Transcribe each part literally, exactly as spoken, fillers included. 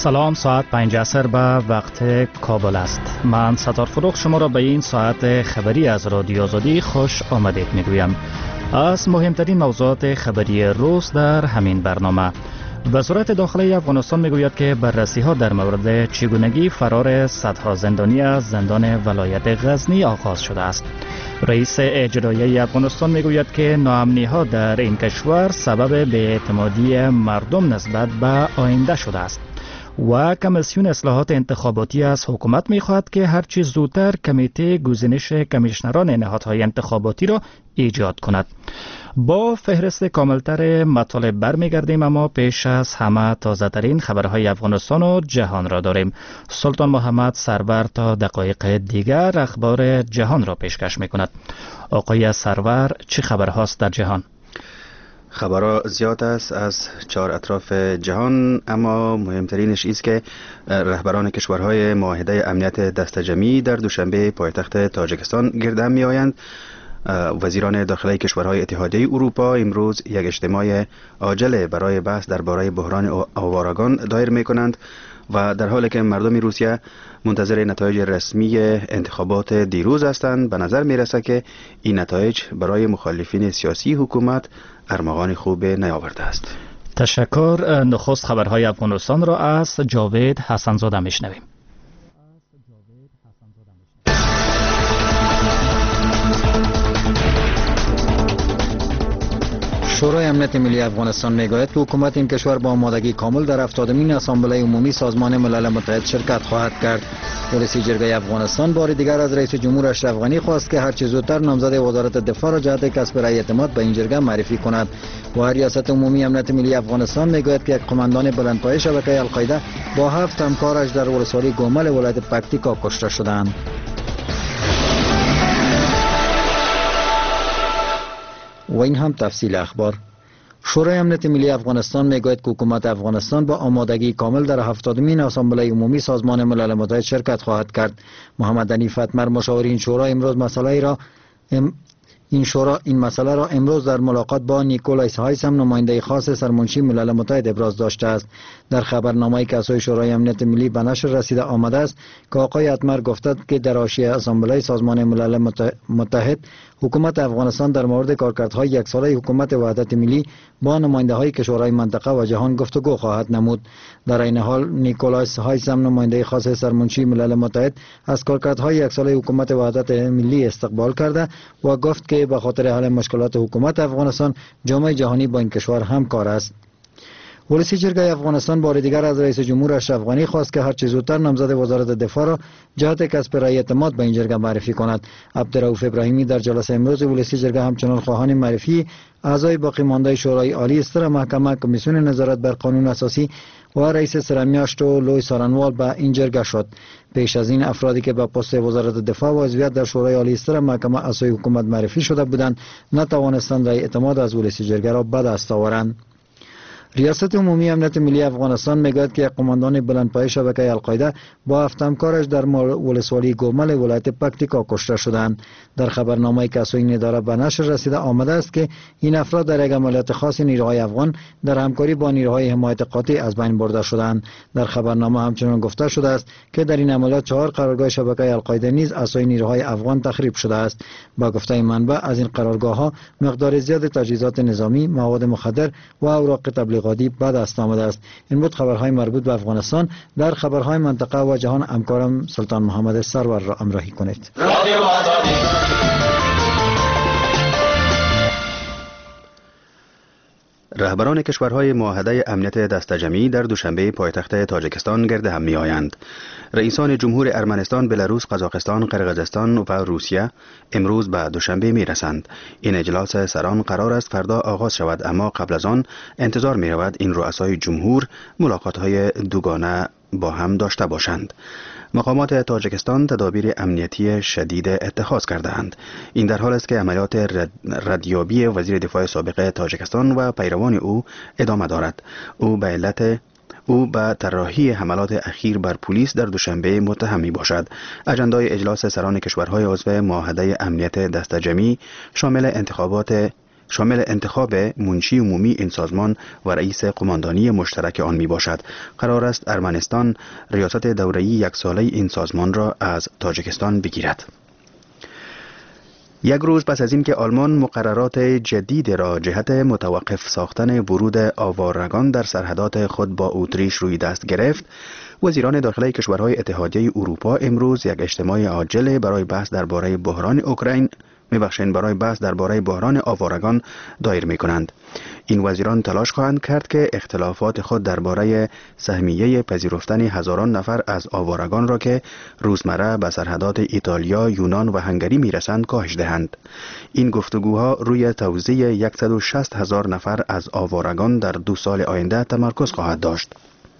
سلام، ساعت پنج عصر به وقت کابل است. من ستار فروغ شما را به این ساعت خبری از رادیو آزادی خوش آمدید میگویم. از مهمترین موضوعات خبری روز در همین برنامه: وزارت داخلی افغانستان میگوید که بررسی ها در مورد چگونگی فرار صدها زندانی از زندان ولایت غزنی آغاز شده است. رئیس اجرایی افغانستان میگوید که ناامنی ها در این کشور سبب بی‌اعتمادی مردم نسبت به آینده شده است و کمیسیون اصلاحات انتخاباتی از حکومت می‌خواهد که هرچی زودتر کمیته گزینش کمیشنران نهادهای انتخاباتی را ایجاد کند. با فهرست کاملتر مطالب برمیگردیم، اما پیش از همه تازه ترین خبرهای افغانستان و جهان را داریم. سلطان محمد سرور تا دقایق دیگر اخبار جهان را پیشکش می‌کند. آقای سرور، چه خبرهاست در جهان؟ خبرها زیاد است از چهار اطراف جهان، اما مهمترینش است که رهبران کشورهای معاهده امنیت دستجمعی در دوشنبه پایتخت تاجیکستان گرد هم می آیند. وزیران داخلی کشورهای اتحادیه اروپا امروز یک اجتماع عاجل برای بحث درباره بحران آوارگان دایر می کنند و در حالی که مردم روسیه منتظر نتایج رسمی انتخابات دیروز هستند، به نظر می رسد که این نتایج برای مخالفین سیاسی حکومت ارمغان خوب نیاورده است. تشکر. نخست خبرهای افغانستان را از جاوید حسنزاده میشنویم. شورای امنیت ملی افغانستان میگوید که حکومت این کشور با آمادگی کامل در هفتادمین اسامبله عمومی سازمان ملل متحد شرکت خواهد کرد. رئیس جرگه افغانستان بار دیگر از رئیس جمهور اشرف غنی خواست که هرچه زودتر نامزد وزارت دفاع را جهت کسب رأی اعتماد به این جرگه معرفی کند. و ریاست عمومی امنیت ملی افغانستان میگوید که یک قماندان بلندپایه شبکه القاعده با هفت همکارش در ولسوالی گومل ولایت پکتیکا کشته شدند. و این هم تفصیل اخبار. شورای امنیت ملی افغانستان میگوید که حکومت افغانستان با آمادگی کامل در هفتادمین اسامبله عمومی سازمان ملل متحد شرکت خواهد کرد. محمد علی فتمر، مشاور این شورا، امروز مسئله را ام این شورا این مسئله را امروز در ملاقات با نیکولایس هایسم، نماینده خاص سرمنشی ملل متحد، ابراز داشته است. در خبرنامه‌ای که از سوی شورای امنیت ملی به نشر رسیده آمده است که آقای اتمر گفته که در حاشیه اسامبله سازمان ملل متحد حکومت افغانستان در مورد کارکردهای یک ساله حکومت وحدت ملی با نماینده‌های کشورهای منطقه و جهان گفتگو خواهد نمود. در این حال نیکولایس هایسم، نماینده خاص سرمنشی ملل متحد، از کارکردهای یک ساله حکومت وحدت ملی استقبال کرده و گفت که به خاطر حل مشکلات حکومت افغانستان جامعه جهانی با این کشور همکار است. رئیس جرگه افغانستان بار دیگر از رئیس جمهور اشرف غنی خواست که هرچه زودتر نامزد وزارت دفاع را جهت کسب رأی اعتماد به این جرگه معرفی کند. عبدالرؤوف ابراهیمی در جلسه امروز رئیس جرگه همچنان خواهان معرفی اعضای باقی مانده شورای عالی ستر محکمه، کمیسیون نظارت بر قانون اساسی و رئیس سرمیاشت و لوی سارنوال به این جرگه شد. پیش از این افرادی که به پست وزارت دفاع و عضویت در شورای عالی ستر محکمه از سوی حکومت معرفی شده بودند نتوانستند رأی اعتماد از رئیس جرگه را به دست آورند. ریاست عمومی امنیت ملی افغانستان میگوید که قماندان بلندپایه شبکه القاعده با هفت همکارش در ولسوالی گومل ولایت پکتیکا کشته شدند. در خبرنامه‌ای که از سوی این اداره به نشر رسیده آمده است که این افراد در یک عملیات خاص نیروهای افغان در همکاری با نیروهای حمایت قاطع از بین برده شدند. در خبرنامه همچنان گفته شده است که در این عملیات چهار قرارگاه شبکه القاعده نیز از سوی نیروهای افغان تخریب شده است. با گفته منبع از این قرارگاه‌ها مقدار زیاد تجهیزات نظامی، مواد مخدر و اوراق تبلیغاتی به دست آمده است. این بود خبرهای مربوط به افغانستان. در خبرهای منطقه و جهان همکارم سلطان محمد سرور را همراهی کنید. رهبران کشورهای معاهده امنیت دستجمعی در دوشنبه پایتخت تاجیکستان گرد هم می آیند. رئیسان جمهور ارمنستان، بلاروس، قزاقستان، قرقیزستان و روسیه امروز به دوشنبه می رسند. این اجلاس سران قرار است فردا آغاز شود، اما قبل از آن انتظار می رود این رؤسای جمهور ملاقات های دوگانه با هم داشته باشند. مقامات تاجیکستان تدابیر امنیتی شدید اتخاذ کرده‌اند. این در حال است که عملیات رد... ردیابی وزیر دفاع سابق تاجیکستان و پیروان او ادامه دارد. او به علت او به طراحی حملات اخیر بر پلیس در دوشنبه متهم می باشد. اجندای اجلاس سران کشورهای عضو معاهده امنیت دستجمعی شامل انتخابات شامل انتخاب منشی عمومی این سازمان و رئیس قماندانی مشترک آن می باشد. قرار است ارمنستان ریاست دوره‌ای یک ساله این سازمان را از تاجیکستان بگیرد. یک روز پس از اینکه آلمان مقررات جدید را جهت متوقف ساختن ورود آوارگان در سرحدات خود با اتریش روی دست گرفت، وزیران داخلی کشورهای اتحادیه اروپا امروز یک اجتماع عاجل برای بحث درباره بحران اوکراین میبخشین برای بحث درباره بحران آوارگان دایر می کنند. این وزیران تلاش خواهند کرد که اختلافات خود درباره سهمیه پذیرفتن هزاران نفر از آوارگان را که روزمره به سرحدات ایتالیا، یونان و هنگری میرسند کاهش دهند. این گفتگوها روی توزیع صد و شصت هزار نفر از آوارگان در دو سال آینده تمرکز خواهد داشت.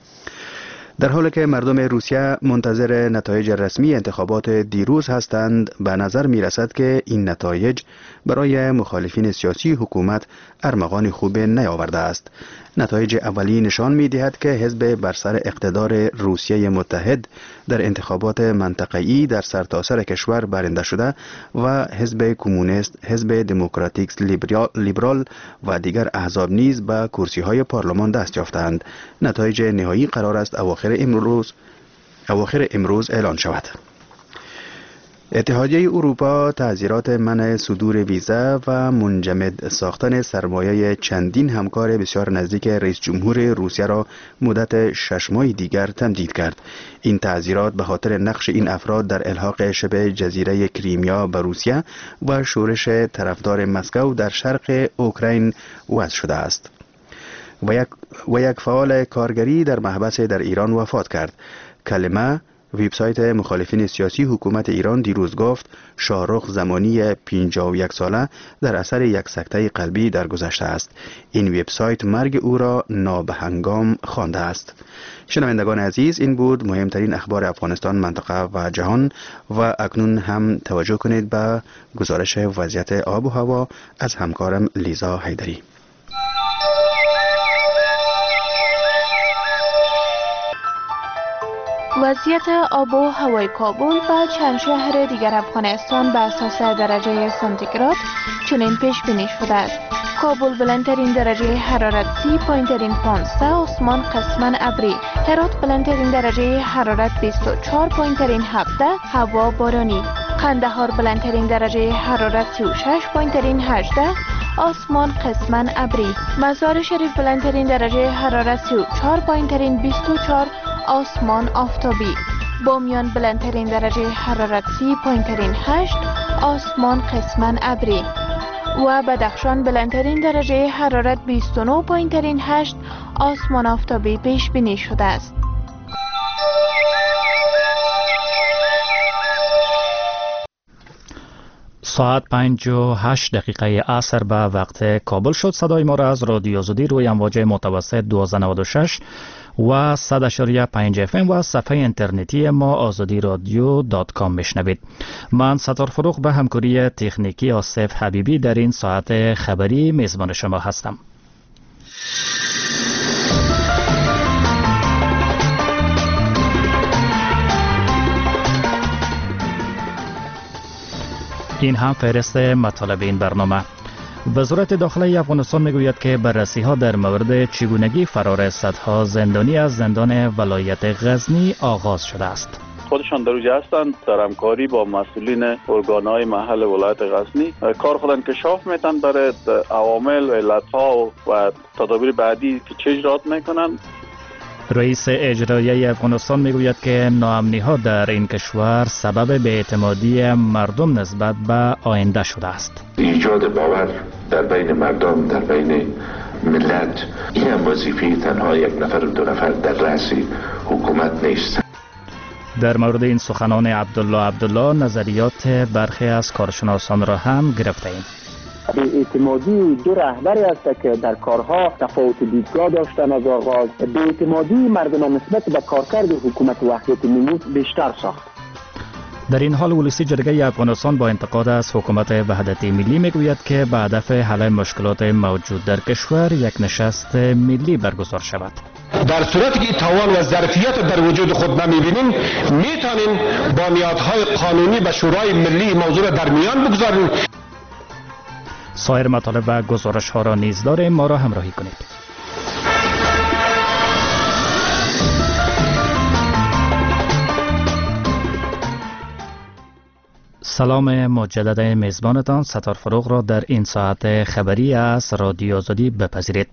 در حالی که مردم روسیه منتظر نتایج رسمی انتخابات دیروز هستند، به نظر می رسد که این نتایج برای مخالفین سیاسی حکومت ارمغان خوب نیاورده است. نتایج اولیه نشان می دهد که حزب بر سر اقتدار روسیه متحد در انتخابات منطقه‌ای در سرتاسر کشور برنده شده و حزب کمونیست، حزب دموکراتیک لیبرال و دیگر احزاب نیز به کرسی‌های پارلمان دست یافتند. نتایج نهایی قرار است اواخر امروز اواخر امروز اعلان شود. اتحادیه اروپا تعزیرات منع صدور ویزا و منجمد ساختن سرمایه چندین همکار بسیار نزدیک رئیس جمهور روسیه را مدت شش ماه دیگر تمدید کرد. این تعزیرات به خاطر نقش این افراد در الحاق شبه جزیره کریمیا به روسیه و شورش طرفدار مسکو در شرق اوکراین وضع شده است. و یک, و یک فعال کارگری در محبس در ایران وفات کرد. کلمه وبسایت مخالفین سیاسی حکومت ایران دیروز گفت شاهرخ زمانی پنجاه و یک ساله در اثر یک سکته قلبی درگذشته است. این وبسایت مرگ او را نابهنگام خوانده است. شنوندگان عزیز، این بود مهمترین اخبار افغانستان، منطقه و جهان و اکنون هم توجه کنید به گزارش وضعیت آب و هوا از همکارم لیزا حیدری. وضعیت آب و هوای کابل و چند شهر دیگر افغانستان به اساس درجه سانتیگراد چنین پیش بینی شده است. کابل بلندترین درجه حرارت سی، پایینترین پانزده، آسمان قسماً ابری. هرات بلندترین درجه حرارت بیست و چهار، پایینترین هفده، هوا بارانی. قندهار بلندترین درجه حرارت سی و شش، پایینترین هجده، آسمان قسماً ابری. مزار شریف بلندترین درجه حرارت سی و چهار، پایینترین بیست و چهار، آسمان آفتابی. بامیان بلندترین درجه حرارت سی، پایینترین هشت، آسمان قسماً ابری. و بدخشان بلندترین درجه حرارت بیست و نه، پایینترین هشت، آسمان آفتابی پیش بینی شده است. ساعت پنج و هشت دقیقه عصر به وقت کابل شد. صدای ما را از رادیو آزادی روی امواج متوسط دویست و نود و شش و صد و پنج اف ام و صفحه اینترنتی ما آزادی رادیو دات کام میشنوید. من ستار فروغ به همکاری تکنیکی آصف حبیبی در این ساعت خبری میزبان شما هستم. این هم فهرست مطالب این برنامه. وزارت داخلی افغانستان میگوید که بررسی ها در مورد چگونگی فرار صدها زندانی از زندان ولایت غزنی آغاز شده است. خودشان در اونجا هستند، در همکاری با مسئولین ارگانهای محل ولایت غزنی کار خود انکشاف میتن برای عوامل، علتها و تدابیر بعدی که چه اجرات میکنند. رئیس اجرایی افغانستان میگوید که ناامنی ها در این کشور سبب بی‌اعتمادی مردم نسبت به آینده شده است. ایجاد باور در بین مردم، در بین ملت، این هم وظیفه تنها یک نفر دو نفر در رأس حکومت نیست. در مورد این سخنان عبدالله عبدالله نظریات برخی از کارشناسان را هم گرفته ایم. بی‌اعتمادی دو رهبری است که در کارها تفاوت دیدگاه داشتن از آغاز. بی‌اعتمادی مردم نسبت به کارکرد حکومت وحدت ملی بیشتر ساخت. در این حال ولسی جرگه افغانستان با انتقاد از حکومت وحدت ملی میگوید که به هدف حل مشکلات موجود در کشور یک نشست ملی برگزار شود. در صورتی که توان و ظرفیت در وجود خود نمیبینیم، میتونیم بنیادهای قانونی به شورای ملی موضوع در میان بگذاریم. سایر مطالب و گزارش ها را نیز داریم، ما را همراهی کنید. سلام مجدد میزبانتان ستار فروغ را در این ساعت خبری از رادیو آزادی بپذیرید.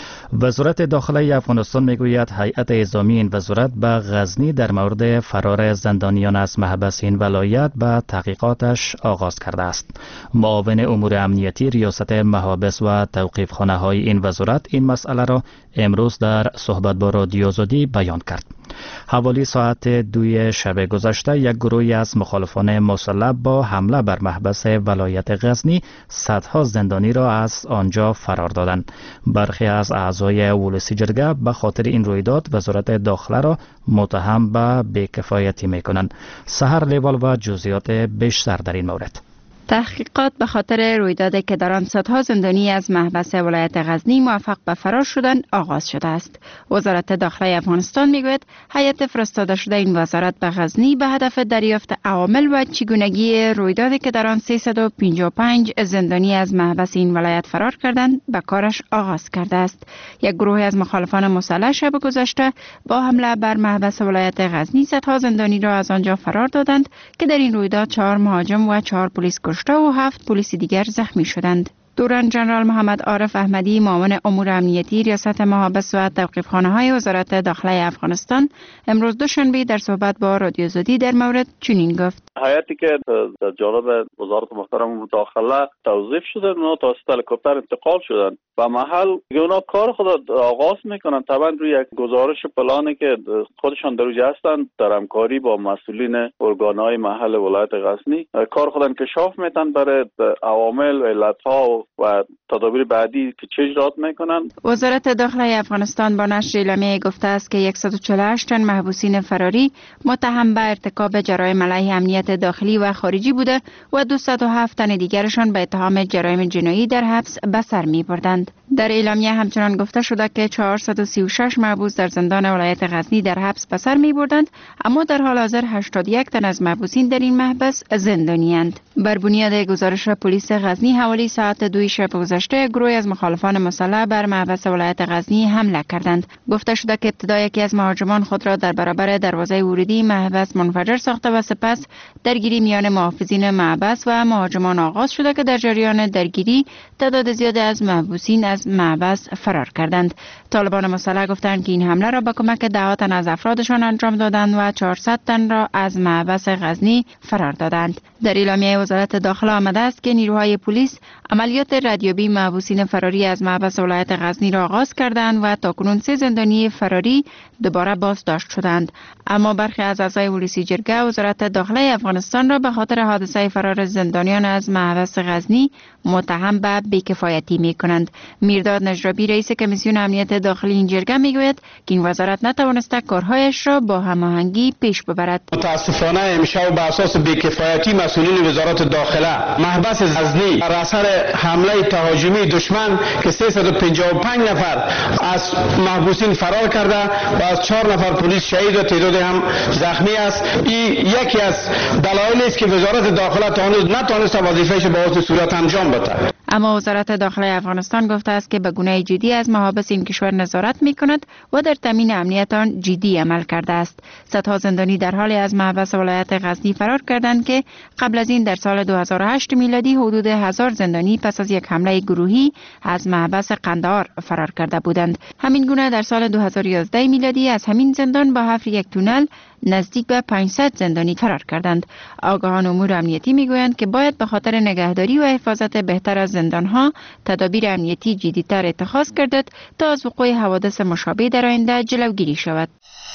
وزارت داخله افغانستان میگوید هیئت اعزامی این وزارت به غزنی در مورد فرار زندانیان از محبس این ولایت به تحقیقاتش آغاز کرده است. معاون امور امنیتی ریاست محابس و توقیفخانه های این وزارت این مسئله را امروز در صحبت با رادیو آزادی بیان کرد. حوالی ساعت دوی شب گذشته یک گروهی از مخالفان مسلح با حمله بر محبس ولایت غزنی صدها زندانی را از آنجا فرار دادند. برخی از اعضای ولسی جرگه به خاطر این رویداد وزارت داخله را متهم به بی‌کفایتی می‌کنند. سحر لیوال و جزئیات بیشتر در این مورد. تحقیقات به خاطر رویدادی که در آن صدها زندانی از محبس ولایت غزنی موفق به فرار شدند آغاز شده است. وزارت داخله افغانستان میگوید هیئت فرستاده شده این وزارت به غزنی به هدف دریافت عوامل و چگونگی رویدادی که در آن سیصد و پنجاه و پنج زندانی از محبس این ولایت فرار کردند به کارش آغاز کرده است. یک گروه از مخالفان مسلح شب گذشته با حمله بر محبس ولایت غزنی صدها زندانی را از آنجا فرار دادند که در این رویداد چهار مهاجم و چهار پلیس و هفت پلیس دیگر زخمی شدند. دوران جنرال محمد عارف احمدی معاون امور امنیتی ریاست محابس و توقیفخانه های وزارت داخله افغانستان امروز دوشنبه در صحبت با رادیو آزادی در مورد چنین گفت: هیئتی که در جانب وزارت محترم داخله توظیف شده اونا توسط هلیکوپتر انتقال شدن و محل اونا کار خود آغاز میکنن. طبعا روی یک گزارش پلانی که خودشان در اونجا هستند در همکاری با مسئولین ارگانهای محل ولایت غزنی کار خود انکشاف میتن برای عوامل و علتها و تدابیر بعدی که چه اجرات میکنن. وزارت داخله افغانستان با نشر اعلامیه گفته است که صد و چهل و هشت تن محبوسین فراری متهم به ارتکاب جرایم علیه امنیت داخلی و خارجی بوده و دویست و هفت تن دیگرشان به اتهام جرایم جنایی در حبس به سر می‌بردند. در اعلامیه همچنان گفته شده که چهارصد و سی و شش محبوس در زندان ولایت غزنی در حبس به سر می‌بردند، اما در حال حاضر هشتاد و یک تن از محبوسین در این محبس زندانی‌اند. بر بنیاد گزارش پلیس غزنی حوالی ساعت دو شب گذشته گروهی از مخالفان مسلح بر محبس ولایت غزنی حمله کردند. گفته شده که ابتدا یکی از مهاجمان خود را در برابر دروازه ورودی محبس منفجر ساخته و سپس درگیری میان محافظین محبس و مهاجمان آغاز شده که در جریان درگیری تعداد زیادی از محبوسین از محبس فرار کردند. طالبان مسلح گفتند که این حمله را با کمک ده تن از افرادشان انجام دادند و چهارصد تن را از محبس غزنی فرار دادند. در اعلامیه وزارت داخله آمده است که نیروهای پلیس عملیات ردیابی محبوسین فراری از محبس ولایت غزنی را آغاز کردند و تاکنون سه زندانی فراری دوباره بازداشت شدند. اما برخی از اعضای ولسی جرگه وزارت داخله افغانستان را به خاطر حادثه فرار زندانیان از محبس غزنی متهم به بی‌کفایتی می‌کنند. میرداد نجرابی رئیس کمیسیون امنیت داخلی این جرگه میگوید که این وزارت نتوانسته کارهایش را با هماهنگی پیش ببرد. متاسفانه امشب به اساس بی‌کفایتی مسئولین وزارت داخله محبس غزنی بر اثر حمله تهاجمی دشمن که سیصد و پنجاه و پنج نفر از محبوسین فرار کرده و از چهار نفر پلیس شهید و تعداد هم زخمی است. این یکی از دلایلی است که وزارت داخله تا هنوز نتوانسته وظیفه‌اش به حسن صورت انجام بده. اما وزارت داخله افغانستان گفته است که به گونه جدی از محابس این کشور نظارت می‌کند و در تامین امنیت آن جدی عمل کرده است. صدها زندانی در حال از محبس ولایت غزنی فرار کردند که قبل از این در سال دو هزار و هشت میلادی حدود هزار زندانی پس از یک حمله گروهی از محبس قندهار فرار کرده بودند. همین گونه در سال دو هزار و یازده میلادی از همین زندان با حفر یک تونل نزدیک به پانصد زندانی فرار کردند. آگاهان امور امنیتی میگویند که باید به خاطر نگهداری و حفاظت بهتر از زندانها تدابیر امنیتی جدی‌تر اتخاذ گردد تا از وقوع حوادث مشابه در آینده جلوگیری شود.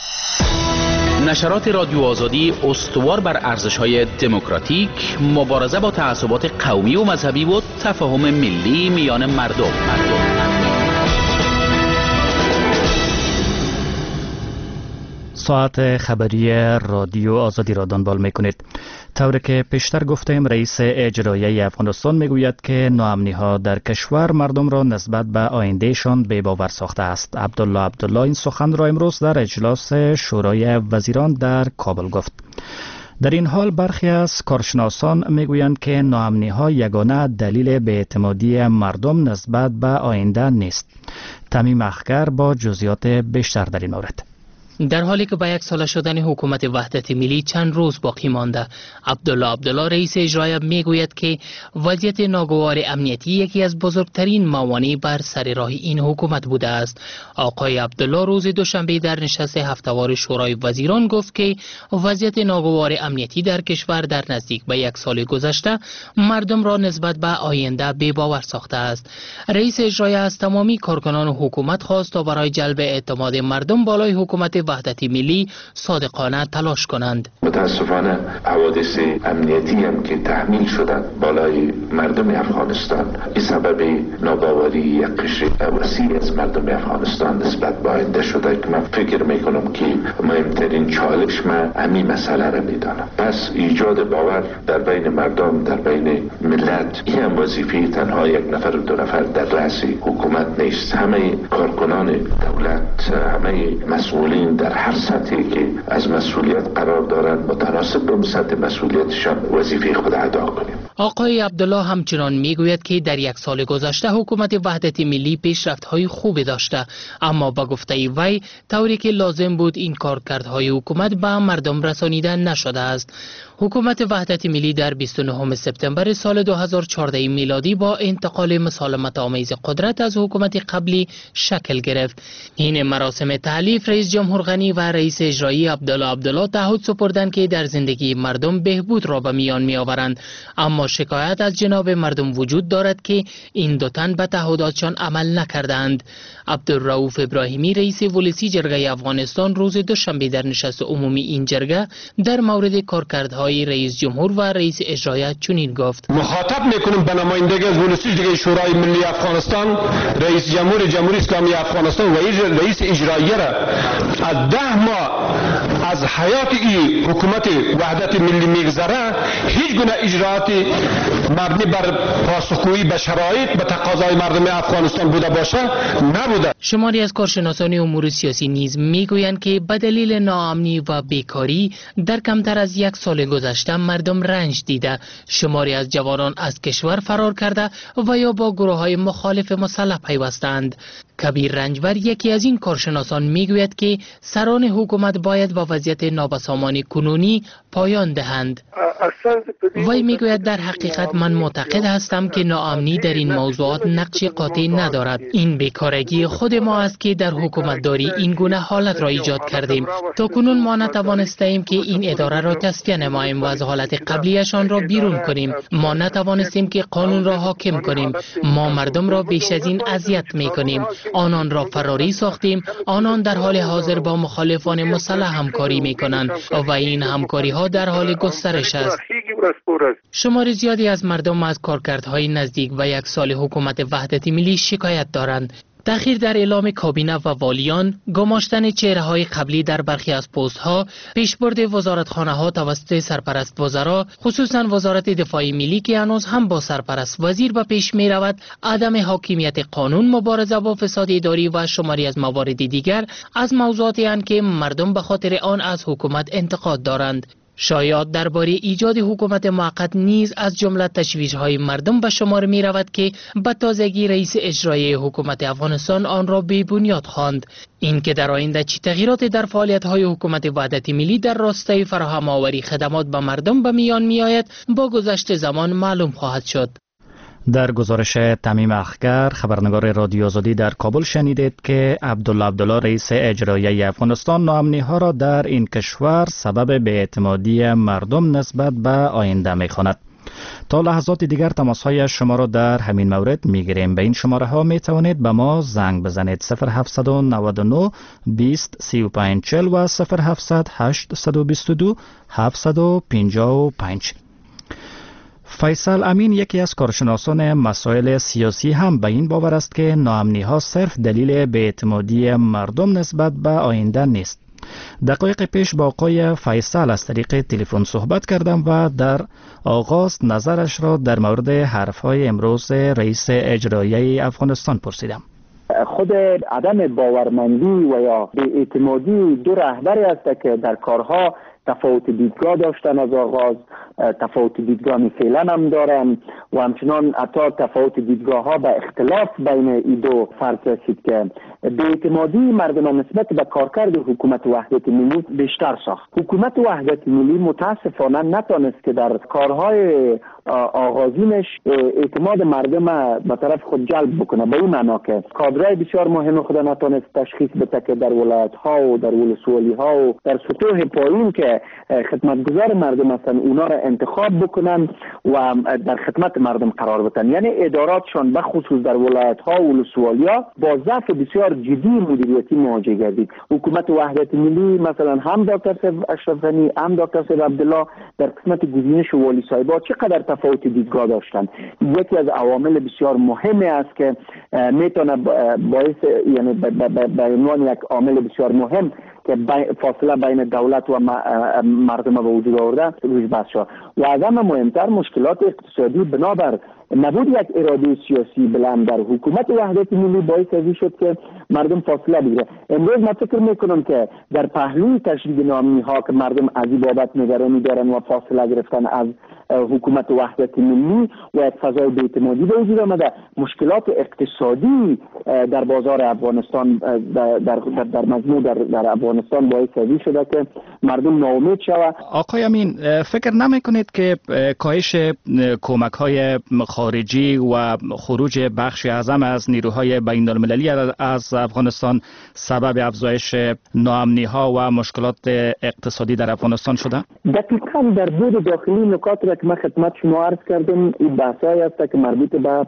نشرات رادیو آزادی استوار بر ارزش‌های دموکراتیک، مبارزه با تعصبات قومی و مذهبی و تفاهم ملی میان مردم. مردم. ساعت خبری رادیو آزادی را دنبال میکنید. طوری که پیشتر گفتیم رئیس اجرایی افغانستان میگوید که ناامنی ها در کشور مردم را نسبت به آیندهشان بی‌باور ساخته است. عبدالله عبدالله این سخن را امروز در اجلاس شورای وزیران در کابل گفت. در این حال برخی از کارشناسان میگویند که ناامنی‌ها یگانه دلیل بی‌اعتمادی مردم نسبت به آینده نیست. تمیم اخگر با جزئیات بیشتر در این مورد. در حالی که به یک سال شدن حکومت وحدت ملی چند روز باقی مانده، عبدالله عبدالله رئیس اجرایی میگوید که وضعیت ناگوار امنیتی یکی از بزرگترین موانع بر سر راه این حکومت بوده است. آقای عبدالله روز دوشنبه در نشست هفته‌وار شورای وزیران گفت که وضعیت ناگوار امنیتی در کشور در نزدیک به یک سال گذشته مردم را نسبت به آینده بی‌باور ساخته است. رئیس اجرایی از تمامی کارکنان حکومت خواست تا برای جلب اعتماد مردم بالای حکومت وحدت ملی صادقانه تلاش کنند. متاسفانه حوادث امنیتی هم که تحمیل شدند بالای مردم افغانستان این سبب ناباوری یک قشر وسیع از مردم افغانستان نسبت به آینده شده که من فکر میکنم که مهمترین چالش من همین مسئله را میدانم. پس ایجاد باور در بین مردم، در بین ملت، این هم وظیفه تنها یک نفر دو نفر در رأس حکومت نیست. همه کارکنان دولت، همه مسئولین در هر سطحی که از مسئولیت قرار دارند متناسب به سطح مسئولیتشان وظیفه خود ادا کنیم. آقای عبدالله همچنان میگوید که در یک سال گذشته حکومت وحدت ملی پیشرفت‌های خوبی داشته، اما با گفته وی طوری که لازم بود این کارکردهای حکومت به مردم رسانیده نشده است. حکومت وحدت ملی در بیست و نهم سپتامبر سال دو هزار و چهارده میلادی با انتقال مسالمت آمیز قدرت از حکومت قبلی شکل گرفت. این مراسم تحلیف رئیس جمهور غنی و رئیس اجرایی عبدالله عبدالله تعهد سپردند که در زندگی مردم بهبود را به میان می آورند، اما شکایت از جناب مردم وجود دارد که این دو تن به تعهداتشان عمل نکردند. عبدالرؤوف ابراهیمی رئیس ولسی جرگه افغانستان روز دوشنبه در نشست عمومی این جرگه در مورد کارکردهای رئیس جمهور و رئیس اجرایی چنین گفت: مخاطب میکنیم به نمایندگی از ولسی جرگه شورای ملی افغانستان رئیس جمهور جمهوری اسلامی افغانستان و رئیس اجرایی را از ده ماه از حیات این حکومت وحدت ملی میگذره هیچ گونه اجراعات مبنی بر پاسخگویی به شرایط به تقاضای مردم افغانستان بوده باشه نبوده. شماری از کارشناسان امور سیاسی نیز میگویند که به دلیل ناامنی و بیکاری در کمتر از یک سال گذشته مردم رنج دیده، شماری از جوانان از کشور فرار کرده و یا با گروه های مخالف مسلح پیوستند. کبیر رنجبر یکی از این کارشناسان میگوید که سران حکومت باید با وضعیت نابسامان کنونی پایان دهند. وی میگوید در حقیقت من معتقد هستم که ناامنی در این موضوعات نقش قاطع ندارد. این بیکارگی خود ما است که در حکومت داری این گونه حالت را ایجاد کردیم. تا کنون ما نتوانستیم که این اداره را تصفیه نماییم و از حالت قبلیشان را بیرون کنیم. ما نتوانستیم که قانون را حاکم کنیم. ما مردم را بیش از این اذیت میکنیم. آنان را فراری ساختیم. آنان در حال حاضر با مخالفان مسلح همکاری میکنند و این همکاری ها در حال گسترش است. شمار زیادی از مردم از کارکردهای نزدیک و یک سال حکومت وحدت ملی شکایت دارند. تأخیر در اعلام کابینه و والیان، گماشتن چهره‌های قبلی در برخی از پست‌ها، پیشبرد وزارتخانه‌ها توسط سرپرست وزرا، خصوصاً وزارت دفاع ملی که هنوز هم با سرپرست وزیر به پیش می‌رود، عدم حاکمیت قانون، مبارزه با فساد اداری و شماری از موارد دیگر از موضوعاتی اند که مردم به خاطر آن از حکومت انتقاد دارند. شایعات درباره ایجاد حکومت موقت نیز از جمله تشویش‌های مردم به شمار می رود که به تازگی رئیس اجرایی حکومت افغانستان آن را بی بنیاد خواند. این که در آینده چه تغییراتی در فعالیت‌های حکومت وحدت ملی در راستای فراهم آوری خدمات به مردم به میان می آید با گذشت زمان معلوم خواهد شد. در گزارش تمیم اخگر خبرنگار رادیو آزادی در کابل شنیدید که عبدالله عبدالله رئیس اجرایی افغانستان ناامنی ها را در این کشور سبب بی‌اعتمادی مردم نسبت به آینده می خواند. تا لحظات دیگر تماس های شما را در همین مورد می گیریم. به این شماره ها می توانید به ما زنگ بزنید: صفر هفت نه نه بیست سی و پنج چهل و صفر هفت هشت دو دو هفت پنج پنج. فیصل امین یکی از کارشناسان مسائل سیاسی هم به این باور است که ناامنی ها صرف دلیل بی‌اعتمادی مردم نسبت به آینده نیست. دقایق پیش با آقای فیصل از طریق تلفن صحبت کردم و در آغاز نظرش را در مورد حرفهای امروز رئیس اجرایی افغانستان پرسیدم. خود عدم باورمندی و یا بی‌اعتمادی دو رهبری است که در کارها تفاوت دیدگاه داشتن از آغاز، تفاوت دیدگاه فعلا هم دارن و همچنان حتی تفاوت دیدگاه ها به اختلاف بین این دو فرق رسید که بی‌اعتمادی مردم نسبت به کارکرد حکومت وحدت ملی بیشتر ساخت. حکومت وحدت ملی متاسفانه نتونست که در کارهای آغازینش اعتماد مردم به طرف خود جلب بکنه، به این معنا که کادرهای بسیار مهم خود نتونست تشخیص بده که در ولایت ها و در ولسوالی ها و در سطوح پایین که خدمتگزار مردم هستن اونا را انتخاب بکنن و در خدمت مردم قرار بدن. یعنی اداراتشان به خصوص در ولایت ها و ولسوالی ها با ضعف بسیار جدی مدیریتی مواجه گردید. حکومت وحدت ملی مثلا هم دکتر صاحب اشرف غنی هم دکتر صاحب عبدالله در قسمت گزینش والی صاحبا چقدر تفاوت دیدگاه داشتن. یکی از عوامل بسیار مهمی است که میتونه باعث یعنی به عنوان یک عامل بسیار مهم که فاصله بین دولت و مردم به وجود آورده روش بحث شد. و از همه مهمتر مشکلات اقتصادی بنابر نبود یک اراده سیاسی بلند در حکومت وحدت ملی باعث ازی شد که مردم فاصله بگیره. امروز من فکر میکنم که در پهلوی تشدید ناامنی ها که مردم از این بابت نگرانی دارن و فاصله گرفتن از حکومت وحدت ملی و یک فضای بی‌اعتمادی به وجود آمده، مشکلات اقتصادی در بازار افغانستان در در در مجموع در در افغانستان باعث ازی شده که مردم ناامید شود. آقای امین، فکر نمیکنید که کاهش کمک های خارجی و خروج بخش اعظم از نیروهای بین المللی از افغانستان سبب افزایش ناامنی ها و مشکلات اقتصادی در افغانستان شده؟ دقیقاً در بود داخلی نکات را که من خدمت شما عرض کردم این بحثایی است که مربوط به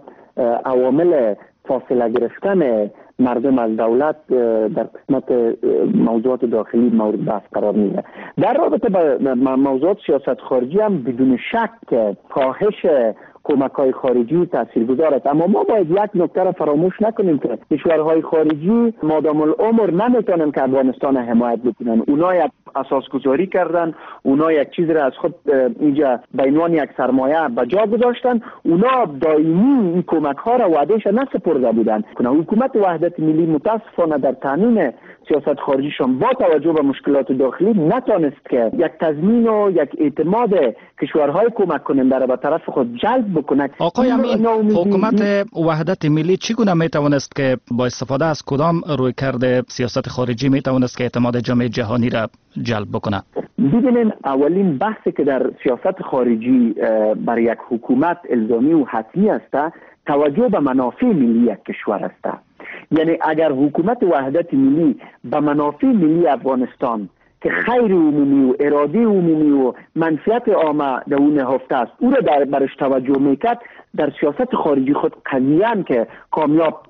عوامل فاصله گرفتن مردم از دولت در قسمت موضوعات داخلی مورد بحث قرار میگیره. در رابطه با موضوعات سیاست خارجی هم بدون شک که کاهش کمک‌های خارجی تاثیرگذار است، اما ما باید یک نکته را فراموش نکنیم که کشورهای خارجی مادام العمر نمیتونن که افغانستان حمایت بکنن. اونا یک اساسگذاری کردن، اونا یک چیز را از خود اینجا به عنوان یک سرمایه به جا گذاشتن، اونا دائمی این کمک‌ها را وعدهش نسپرده بودن. حکومت وحدت ملی متاسفانه در تامین سیاست خارجیشان با توجه به مشکلات داخلی نتونست که یک تضمین و یک اعتماد کشورهای کمک کننده را به طرف خود جلب بکنه. آقای امین، حکومت وحدت ملی چگونه میتوانست که با استفاده از کدام رویکرد سیاست خارجی میتوانست که اعتماد جامعه جهانی را جلب بکنه؟ ببینین، اولین بحثی که در سیاست خارجی برای یک حکومت الزامی و حتمی است توجه به منافع ملی یک کشور است. یعنی اگر حکومت وحدت ملی به منافع ملی افغانستان که خیر عمومی و اراده عمومی و منفعت عامه در اون نهفته است او را در برش توجه میکرد، در سیاست خارجی خود قویاً که کامیاب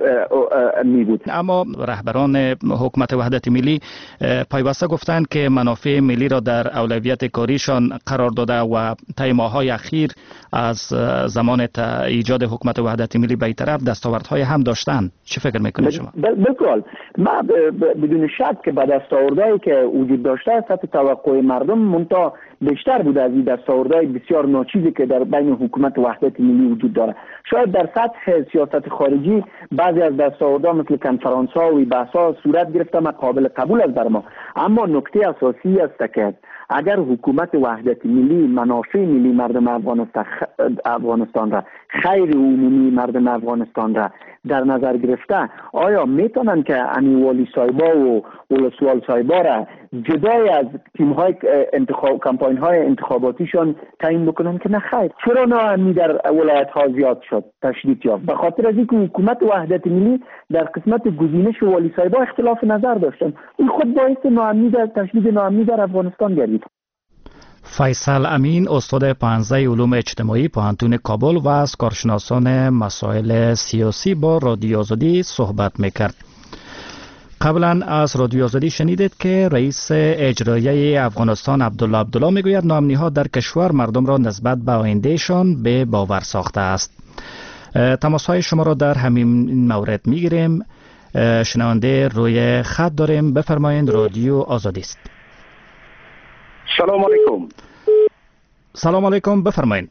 می بود. اما رهبران حکومت وحدت ملی پیوسته گفتند که منافع ملی را در اولویت کاریشان قرار داده و طی ماه‌های اخیر از زمان ایجاد حکومت وحدت ملی به این طرف دستاوردهای هم داشتند. چه فکر میکنید شما؟ بالکل، ما بدون شک که به دستاوردهایی که وجود داشته سطح توقع مردم منتها بیشتر بوده از این دستاوردهای بسیار ناچیزی که در بین حکومت وحدت ملی وجود داره. شاید در سطح سیاست خارجی بعضی از دستاوردها مثل کنفرانس‌ها و بحث‌ها صورت گرفته و قابل قبول است بر ما، اما نکته اساسی است که اگر حکومت وحدت ملی منافع ملی مردم افغانستان افغانستان را، خیر عمومی مردم افغانستان را در نظر گرفته، آیا میتونن که امی والی صاحبا و ولسوال صاحبا را جدای از تیم‌های انتخاب کمپاین‌های انتخاباتیشان تعیین بکنن؟ که نه خیر. چرا ناامنی در ولایت‌ها زیاد شد، تشدید یافت؟ به خاطر از اینکه حکومت وحدت ملی در قسمت گزینش والی صاحبا اختلاف نظر داشتن. این خود باعث ناامنی در تشدید ناامنی در افغانستان گردید. فیصل امین، استاد پانزده علوم اجتماعی پوهنتون کابل و از کارشناسان مسائل سیاسی با رادیو آزادی صحبت میکرد. قبلا از رادیو آزادی شنیدید که رئیس اجرایی افغانستان عبدالله عبدالله میگوید ناامنی‌ها در کشور مردم را نسبت به آیندهشان به باور ساخته است. تماس‌های شما را در همین مورد میگیریم. شنونده روی خط داریم، بفرمایید. رادیو آزادی است. سلام علیکم. سلام علیکم، بفرمایید.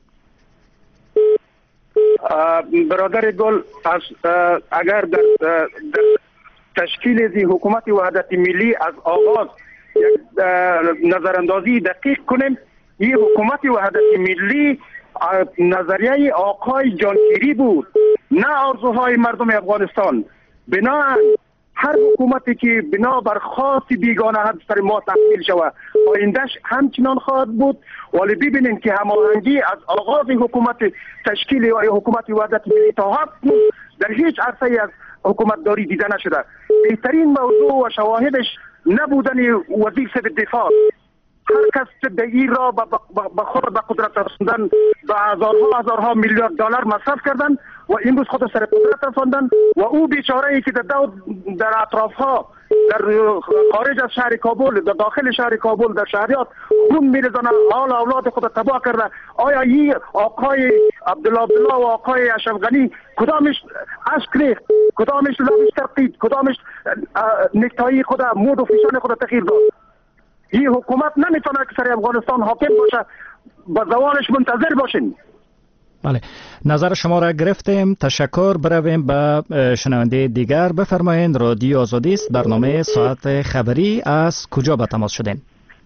برادر گل، از اگر در, در تشکیل زی حکومت وحدت ملی از آغاز یک نظراندازی دقیق کنیم. این حکومت وحدت ملی نظریه آقای جانکیری بود، نه آرزوهای مردم افغانستان. بنا هر حکومتی که بنا بر خواست بیگانه هست سر ما تحمیل شود آیندهش همچنان خواهد بود. ولی ببینیم که هماهنگی از آغاز حکومت تشکیل حکومت وحدت ملی تا هفت در هیچ عرصه از حکومت داری دیده نشده. بهترین موضوع و شواهدش نبودن وزیر صد دفاع. هر کس به این را به خود به قدرت رساندن به هزارها هزارها میلیارد دلار مصرف کردن و امروز خود سر قدرت رساندن و او بیچاره ای که در در اطراف ها در خارج از شهر کابل، در داخل شهر کابل، در شهریات خون میریزن، حال اولاد خود تباه کرده. آیا این آقای عبدالله عبدالله و آقای اشرف غنی کدامش اشک ریخت، کدامش لبش ترقید، کدامش نکتایی خود مود و فیشان خود تغییر داد؟ این حکومت نمیتونه که سر افغانستان حاکم باشه، با زوالش منتظر باشین. بله، نظر شما را گرفتیم. تشکر. برویم به شنونده دیگر. بفرمایید. رادیو آزادی است، برنامه ساعت خبری. از کجا به تماس شدین؟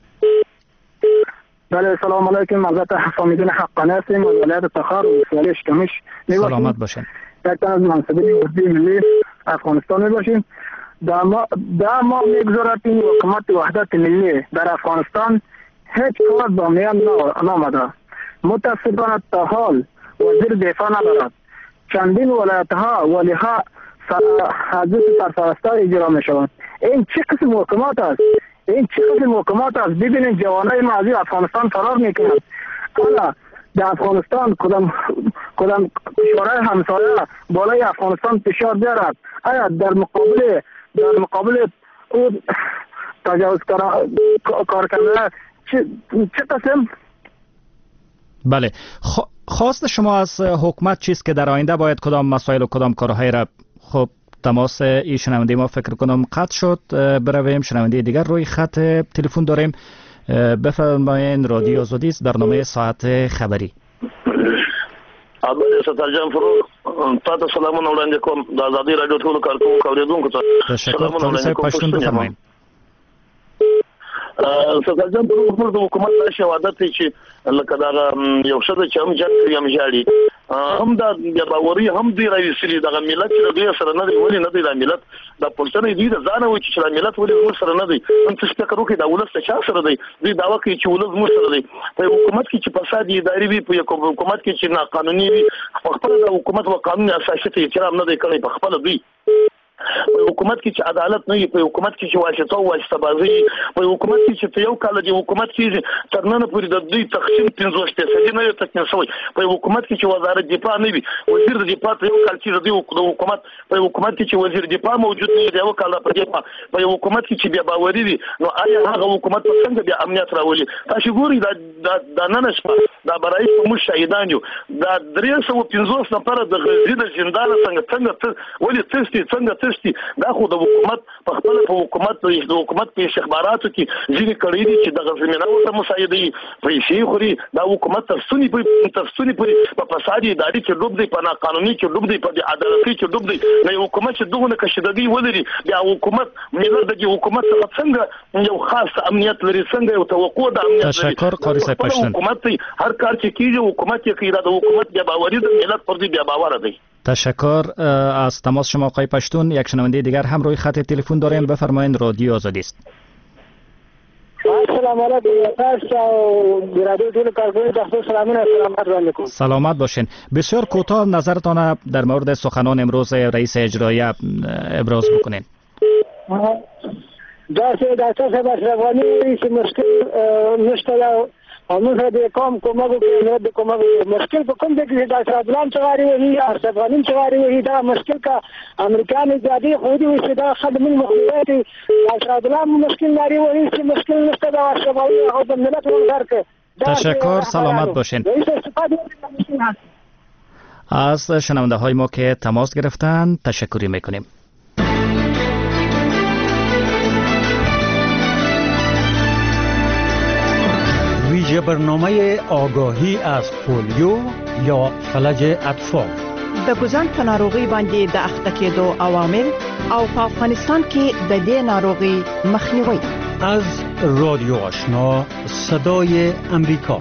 بله، سلام علیکم. حضرت حسامیدین حقانی هستیم از ولایت تخار و ولایت شکمش. سلامت باشین. یک تن از منصبین اردوی ملی افغانستان می باشیم. در ما در ما میگذارد این حکومت وحدت ملی در افغانستان هیچ کار با میان نامده. متاسفانه تا حال وزیر دفاع ندارد. چندین ولایت ها ولی ها حدیث سرپرستی اجرا می شود. این چه قسم حکومت است؟ این چه قسم حکومت است؟ ببینید جوانای مازی افغانستان فرار میکنند. حالا در افغانستان کدام کدام کشورهای همسایه بالای افغانستان فشار بیارد؟ آیا در مقابل در مقابل او تجاوز کار کرده چه چه قسم؟ بله، خواست شما از حکومت چیست که در آینده باید کدام مسائل و کدام کارهای را؟ خب تماس این شنونده ما فکر کنم قطع شد. برویم شنونده دیگر روی خط تلفن داریم. بفرمایید. رادیو آزادی است، برنامه ساعت خبری. اول سترجم فرو تاسو سلامونه وړاندې کوم د ازادي رادیو ټولو کارکونکو اوریدونکو ته تشکر. تاسو پښتون بفرمایئ. سترجم فرو خپل د حکومت د شهادت چې لکه دا یو شته چې هم جنګ هم جاړي هم دا د باوري هم دی راوېسلي د ملت چې دوی سره نه دی ولې نه دی د ملت د پښتنې دی د ځان و چې د ملت ولې ور سره نه دی. هم څه فکر وکړي دا ولس څه سره دی. دوی داوا کوي چې ولس مو سره دی. په حکومت کې چې فساد اداري وي، په حکومت کې چې ناقانوني وي، خپل د حکومت او قانون اساسي احترام نه دی کړی په خپل دوی. په حکومت کې چې عدالت نه وي، په حکومت کې چې واسطه او واسطه بازي، په حکومت کې چې یو کال د حکومت کې ترنن پورې د دوی تقسیم پنځوس فیصد نه یو تکمیل شوی، په حکومت کې چې وزارت دفاع نه وي، وزیر د دفاع یو کال چې د حکومت په حکومت کې چې وزیر دفاع موجود نه دی، یو کال په دفاع په حکومت کې چې بیا باوري وي، نو آیا هغه حکومت څنګه بیا امنیت راولي؟ تاسو ګورئ دا د نن شپه دا برای په مو شهیدان یو دا درې سوه پنځوس نفر د غزې د زندان څنګه څنګه ولې تستی څنګه تستی دا خو د حکومت په خپل په حکومت د حکومت په استخباراتو کې ځینې کړي دي چې د زمينه او مساعدې پیسې خوري. دا حکومت تفصیلي په تفصیلي په فسادي اداري کې ډوب دی، په ناقانوني کې ډوب دی، په عدالتي کې ډوب دی. نه حکومت چې دغه کشدګي ولري بیا حکومت ملت د حکومت څنګه یو خاص امنیت لري، څنګه یو توقع د امنیت لري. تشکر قاری صاحب پښتون. حکومت هر کار چې کیږي حکومت یې کوي، د حکومت بیا باوري د ملت پر دې بیا باور دی. تشکر از تماس شما آقای پشتون. یک شنونده دیگر هم روی خط تلفن داریم. بفرمایید. رادیو آزادی است. سلام علیکم. رادیو ټول کارکونکو ته سلامونه سلامت سلامت باشین. بسیار کوتاه نظرتان در مورد سخنان امروز رئیس اجرایی ابراز بکنین. داسې دا څه به افغاني چې مشکل نشته او موږ د کوم کومه کې د کومه مشکل په کوم ځای کې دا اسلام چغاري وي او افغاني چغاري وي دا مشکل کا امریکایي ځادي خو دې چې دا خدمت مخالفت اسلام مشکل لري وي چې مشکل نشته دا شبابي او د ملت ورکه. تشکر. سلامت باشین. از شنونده های ما که تماس گرفتن تشکری میکنیم. ویژه برنامه آگاهی از پولیو یا فلج اطفال. د ګوزن په ناروغي باندې د اخته کېدو عوامل او په افغانستان کې د دې ناروغي مخنیوي. از رادیو آشنا صدای امریکا.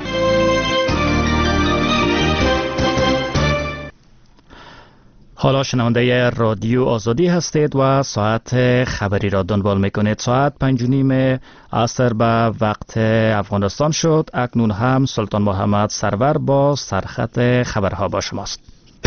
حالا شنونده رادیو آزادی هستید و ساعت خبری را دنبال میکنید. ساعت پنج و نیم عصر به وقت افغانستان شد. اکنون هم سلطان محمد سرور با سرخط خبرها با شماست.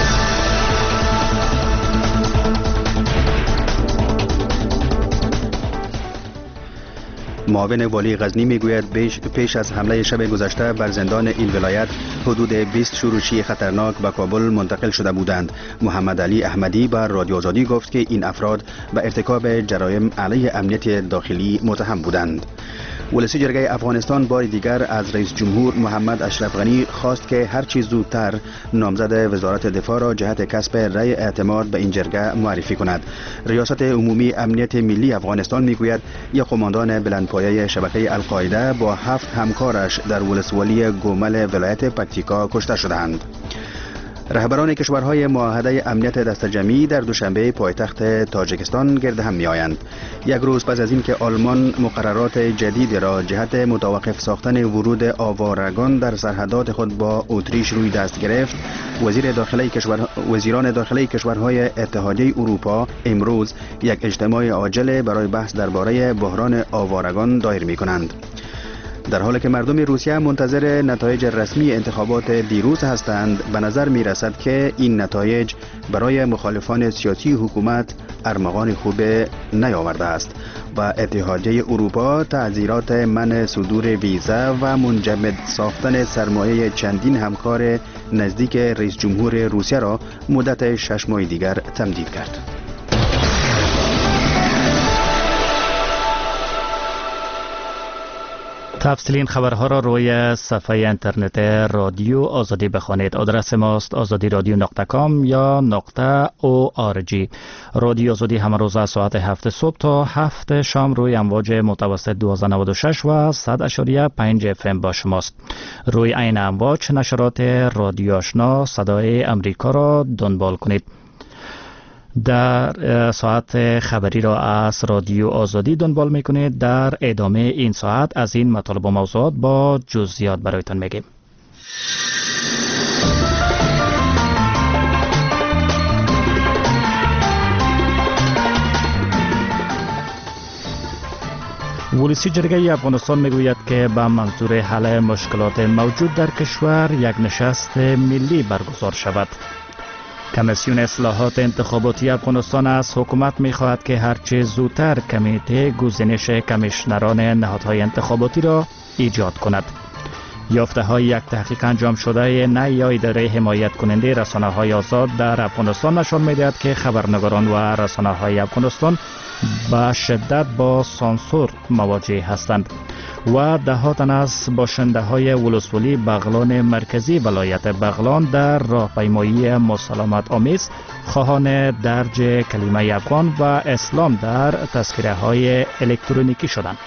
معاون والی غزنی میگوید پیش از حمله شب گذشته بر زندان این ولایت حدود بیست شورشی خطرناک به کابل منتقل شده بودند. محمد علی احمدی بر رادیو آزادی گفت که این افراد به ارتکاب جرایم علیه امنیت داخلی متهم بودند. ولسی جرگه افغانستان بار دیگر از رئیس جمهور محمد اشرف غنی خواست که هر چیز زودتر نامزد وزارت دفاع را جهت کسب رأی اعتماد به این جرگه معرفی کند. ریاست عمومی امنیت ملی افغانستان میگوید یک قماندان بلندپایه شبکه القاعده با هفت همکارش در ولسوالی گومل ولایت پکتیکا کشته شدند. رهبران کشورهای معاهده امنیت دسته‌جمعی در دوشنبه پایتخت تاجیکستان گرد هم می‌آیند. یک روز پس از اینکه آلمان مقررات جدیدی را جهت متوقف ساختن ورود آوارگان در سرحدات خود با اتریش روی دست گرفت، وزیر داخلی کشور وزیران داخلی کشورهای اتحادیه اروپا امروز یک اجتماع عاجل برای بحث درباره بحران آوارگان دایر می‌کنند. در حالی که مردم روسیه منتظر نتایج رسمی انتخابات دیروز هستند، به نظر می رسد که این نتایج برای مخالفان سیاسی حکومت ارمغان خوب نیاورده است و اتحادیه اروپا تعزیرات منع صدور ویزا و منجمد ساختن سرمایه چندین همکار نزدیک رئیس جمهور روسیه را مدت شش ماه دیگر تمدید کرد. تفصیل این خبرها را روی صفحه اینترنت رادیو آزادی بخوانید. آدرس ماست آزادی رادیو نقطه کام یا نقطه او آر جی. رادیو آزادی همه روز از ساعت هفت صبح تا هفت شام روی امواج متوسط دویست و نود و شش و صد و پنج اف ام با شماست. روی این امواج نشرات رادیو آشنا صدای امریکا را دنبال کنید. در ساعت خبری را از رادیو آزادی دنبال میکنید. در ادامه این ساعت از این مطالب و موضوعات با جزئیات برایتان میگیم. ولسی جرگه افغانستان میگوید که به منظور حل مشکلات موجود در کشور یک نشست ملی برگزار شود. کمیسیون اصلاحات انتخاباتی افغانستان از حکومت می‌خواهد که هرچه زودتر کمیته گزینش کمیشنران نهادهای انتخاباتی را ایجاد کند. یافته‌های یک تحقیق انجام شده نی اداره حمایت کننده رسانه‌های آزاد در افغانستان نشان می‌دهد که خبرنگاران و رسانه‌های افغانستان با شدت با سانسور مواجه هستند و ده تن از باشنده های ولسوالی بغلان مرکزی ولایت بغلان در راهپیمایی مسالمت آمیز خواهان درج کلمه افغان و اسلام در تذکره های الکترونیکی شدند.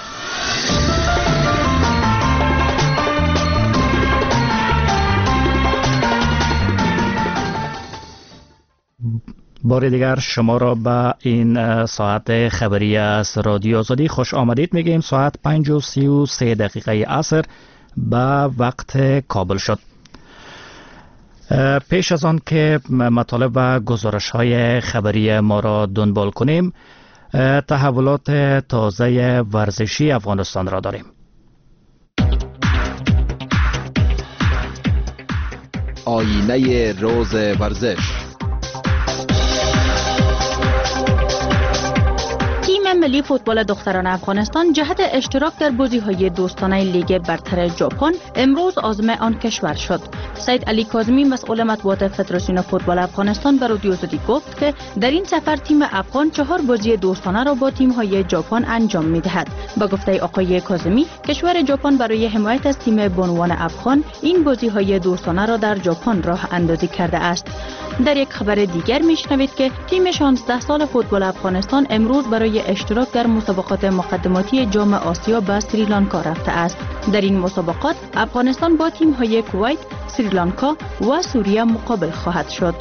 بار دیگر شما را به این ساعت خبری از رادیو آزادی خوش آمدید میگیم. ساعت پنج و سی و سه دقیقه عصر به وقت کابل شد. پیش از آن که مطالب و گزارش های خبری ما را دنبال کنیم، تحولات تازه ورزشی افغانستان را داریم. آینه روز ورزش. ملی فوتبال دختران افغانستان جهت اشتراک در بازی‌های دوستانه لیگ برتر ژاپن امروز عازم آن کشور شد. سید علی کاظمی مسئول مطبوعات فدراسیون فوتبال افغانستان به رادیو آزادی گفت که در این سفر تیم افغان چهار بازی دوستانه را با تیم‌های ژاپن انجام می‌دهد. با گفته آقای کاظمی، کشور ژاپن برای حمایت از تیم بانوان افغان این بازی‌های دوستانه را در ژاپن راه اندازی کرده است. در یک خبر دیگر میشنوید که تیم شانزده سال فوتبال افغانستان امروز برای اشتراک در مسابقات مقدماتی جام آسیا به سریلانکا رفته است. در این مسابقات افغانستان با تیم‌های کویت، سریلانکا و سوریه مقابل خواهد شد.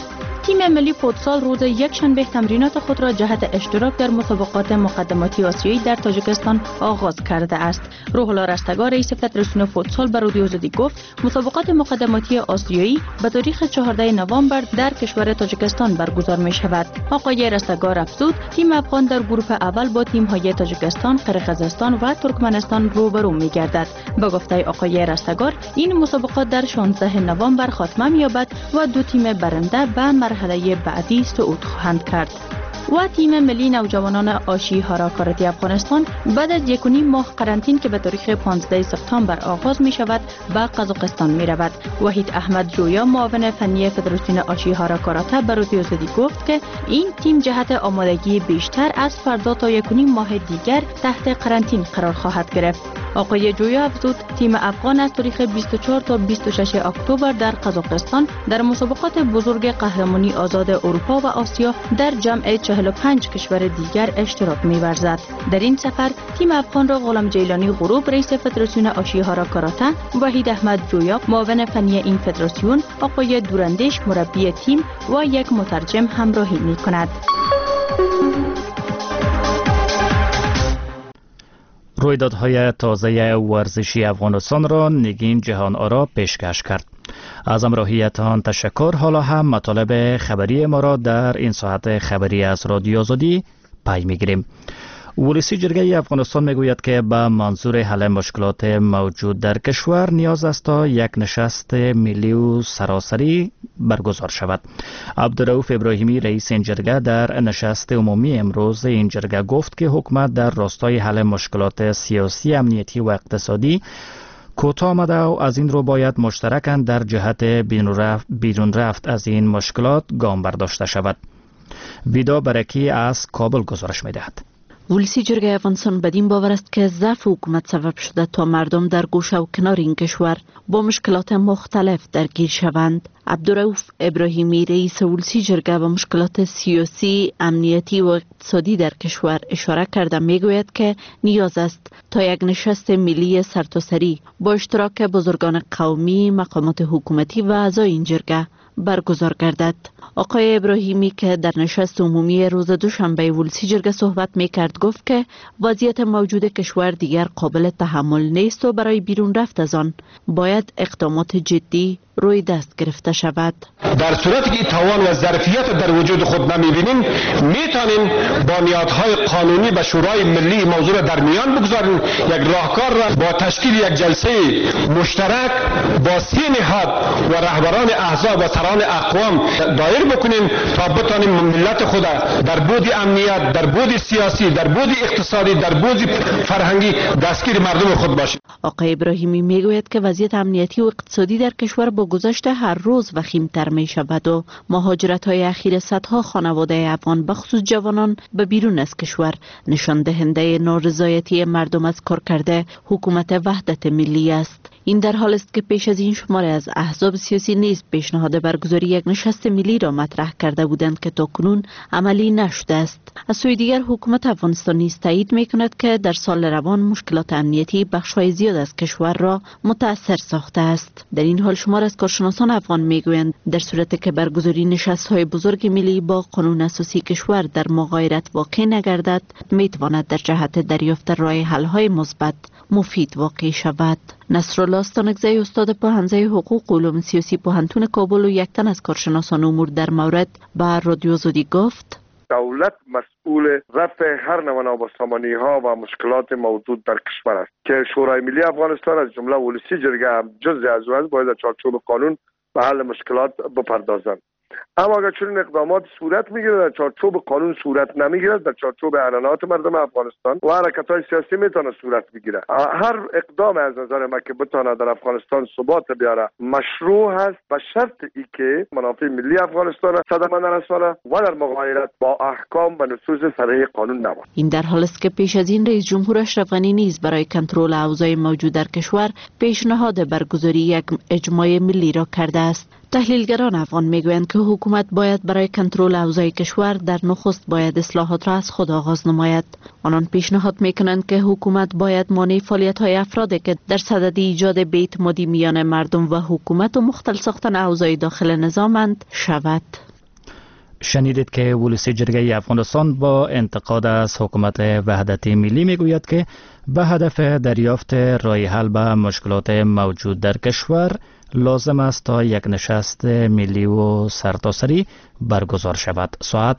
تیم ملی فوتسال روز یکشنبه تمرینات خود را جهت اشتراک در مسابقات مقدماتی آسیایی در تاجیکستان آغاز کرده است. روح الله رستگار رئیس فدراسیون فوتسال به رادیو آزادی گفت مسابقات مقدماتی آسیایی به تاریخ چهاردهم نوامبر در کشور تاجیکستان برگزار می شود. آقای رستگار افزود تیم افغان در گروه اول با تیم های تاجیکستان، قرقیزستان و ترکمنستان روبرو می گردد. به گفته آقای رستگار این مسابقات در شانزدهم نوامبر خاتمه می یابد و دو تیم برنده به مرحله بعدی صعود خواهند کرد. و تیم ملی نوجوانان آشی هاراکارتی افغانستان بعد از یک و نیم ماه قرنطینه که به تاریخ پانزدهم سپتامبر آغاز می شود به قزاقستان می رود. وحید احمد جویا معاون فنی فدراسیون آشی هاراکاراته به رادیو آزادی گفت که این تیم جهت آمادگی بیشتر از فردا تا یک و نیم ماه دیگر تحت قرنطینه قرار خواهد گرفت. آقای جویا افزود تیم افغان از تاریخ بیست و چهار تا بیست و شش اکتبر در قزاقستان در مسابقات بزرگ قهرمانی آزاد اروپا و آسیا در جمع چهل و پنج کشور دیگر اشتراک می‌ورزد. در این سفر تیم افغان را غلام جیلانی غروب رئیس فدراسیون آشی هاراکاراته، وحید احمد جویا معاون فنی این فدراسیون، آقای دورندش مربی تیم و یک مترجم همراهی می‌کند. رویدادهای تازه ورزشی افغانستان را نگین جهان آرا پیشکش کرد. از همراهیتان تشکر. حالا هم مطالب خبری ما را در این ساعت خبری از رادیو آزادی پی میگیریم. ولسی جرگه افغانستان میگوید که به منظور حل مشکلات موجود در کشور نیاز است تا یک نشست ملی و سراسری برگزار شود. عبدالرؤوف ابراهیمی رئیس این جرگه در نشست عمومی امروز این جرگه گفت که حکومت در راستای حل مشکلات سیاسی، امنیتی و اقتصادی کوتاه آمده و از این رو باید مشترکاً در جهت بیرون رفت از این مشکلات گام برداشته شود. ویدا برکی از کابل گزارش می‌دهد. ولسی جرگه افغانستان بدین باور است که ضعف حکومت سبب شده تا مردم در گوشه و کنار این کشور با مشکلات مختلف درگیر شوند. عبدالرؤوف ابراهیمی رئیس ولسی جرگه به مشکلات سیاسی، امنیتی و اقتصادی در کشور اشاره کرده میگوید که نیاز است تا یک نشست ملی سرتاسری با اشتراک بزرگان قومی، مقامات حکومتی و اعضای این جرگه برگزار گردد. آقای ابراهیمی که در نشست عمومی روز دوشنبه ولسی جرگه صحبت میکرد گفت که وضعیت موجود کشور دیگر قابل تحمل نیست و برای بیرون رفت از آن باید اقدامات جدی روی دست گرفته شود. در صورتی که توان و ظرفیت در وجود خود نمیبینیم میتونیم با نهادهای قانونی و شورای ملی موضوع در میان بگذاریم. یک راهکار را با تشکیل یک جلسه مشترک با سه نهاد و رهبران احزاب و سران اقوام دایر بکنیم تا بتانیم ملت خود در بود امنیت، در بود سیاسی، در بود اقتصادی، در بود فرهنگی دستگیر مردم خود باشیم. آقای ابراهیمی میگوید که وضعیت امنیتی و اقتصادی در کشور با گذشت هر روز وخیم‌تر می شود و مهاجرت‌های اخیر صدها خانواده افغان بخصوص جوانان به بیرون از کشور نشان دهنده نارضایتی مردم از کارکرد حکومت وحدت ملی است. این در حال است که پیش از این شماره از احزاب سیاسی نیز پیشنهاد برگزاری یک نشست ملی را مطرح کرده بودند که تاکنون عملی نشده است. از سوی دیگر حکومت افغانستان نیز تایید می‌کند که در سال روان مشکلات امنیتی بخش‌های زیاد از کشور را متأثر ساخته است. در این حال شمار از کارشناسان افغان میگویند در صورتی که برگزاری نشست‌های بزرگ ملی با قانون اساسی کشور در مغایرت واقع نگردد، میتواند در جهت دریافت راه حل‌های مثبت مفید واقع شود. نصرالله استانکزی استاد پوهنځی حقوق و علوم سیاسی پوهنتون کابل و یک تن از کارشناسان امور در مورد به رادیو آزادی گفت: دولت مسئول رفع هر نوع نابسامانی ها و مشکلات موجود در کشور است که شورای ملی افغانستان از جمله ولسی جرگه هم جزء از او باید در چارچوب قانون به حل مشکلات بپردازند. اما اگر چنین اقدامات صورت میگیرد در چارچوب قانون صورت نمیگیرد، در چارچوب اعلانات مردم افغانستان و حرکت‌های سیاسی میتونه صورت بگیره. هر اقدام از نظر ما که بتونه در افغانستان ثبات بیاره مشروع هست به شرط ای که منافع ملی افغانستان صدمه نرسانه و در مغایرت با احکام و نصوص صریح قانون نباشد. این در حال است که پیش از این رئیس جمهور اشرف غنی نیز برای کنترل اوضاع موجود در کشور پیشنهاد برگزاری یک اجماع ملی را کرده است. تحلیلگران افغان میگویند که حکومت باید برای کنترل اوضاع کشور در نخست باید اصلاحات را از خود آغاز نماید. آنان پیشنهاد میکنند که حکومت باید مانع فعالیت‌های افرادی که در صدد ایجاد بی‌اعتمادی میان مردم و حکومت و مختل ساختن اوضاع داخل نظامند شود. شنیدید که ولسی جرگه افغانستان با انتقاد از حکومت وحدت ملی میگوید که به هدف دریافت راه حل به مشکلات موجود در کشور لازم است تا یک نشست ملی و سرتاسری برگزار شود. ساعت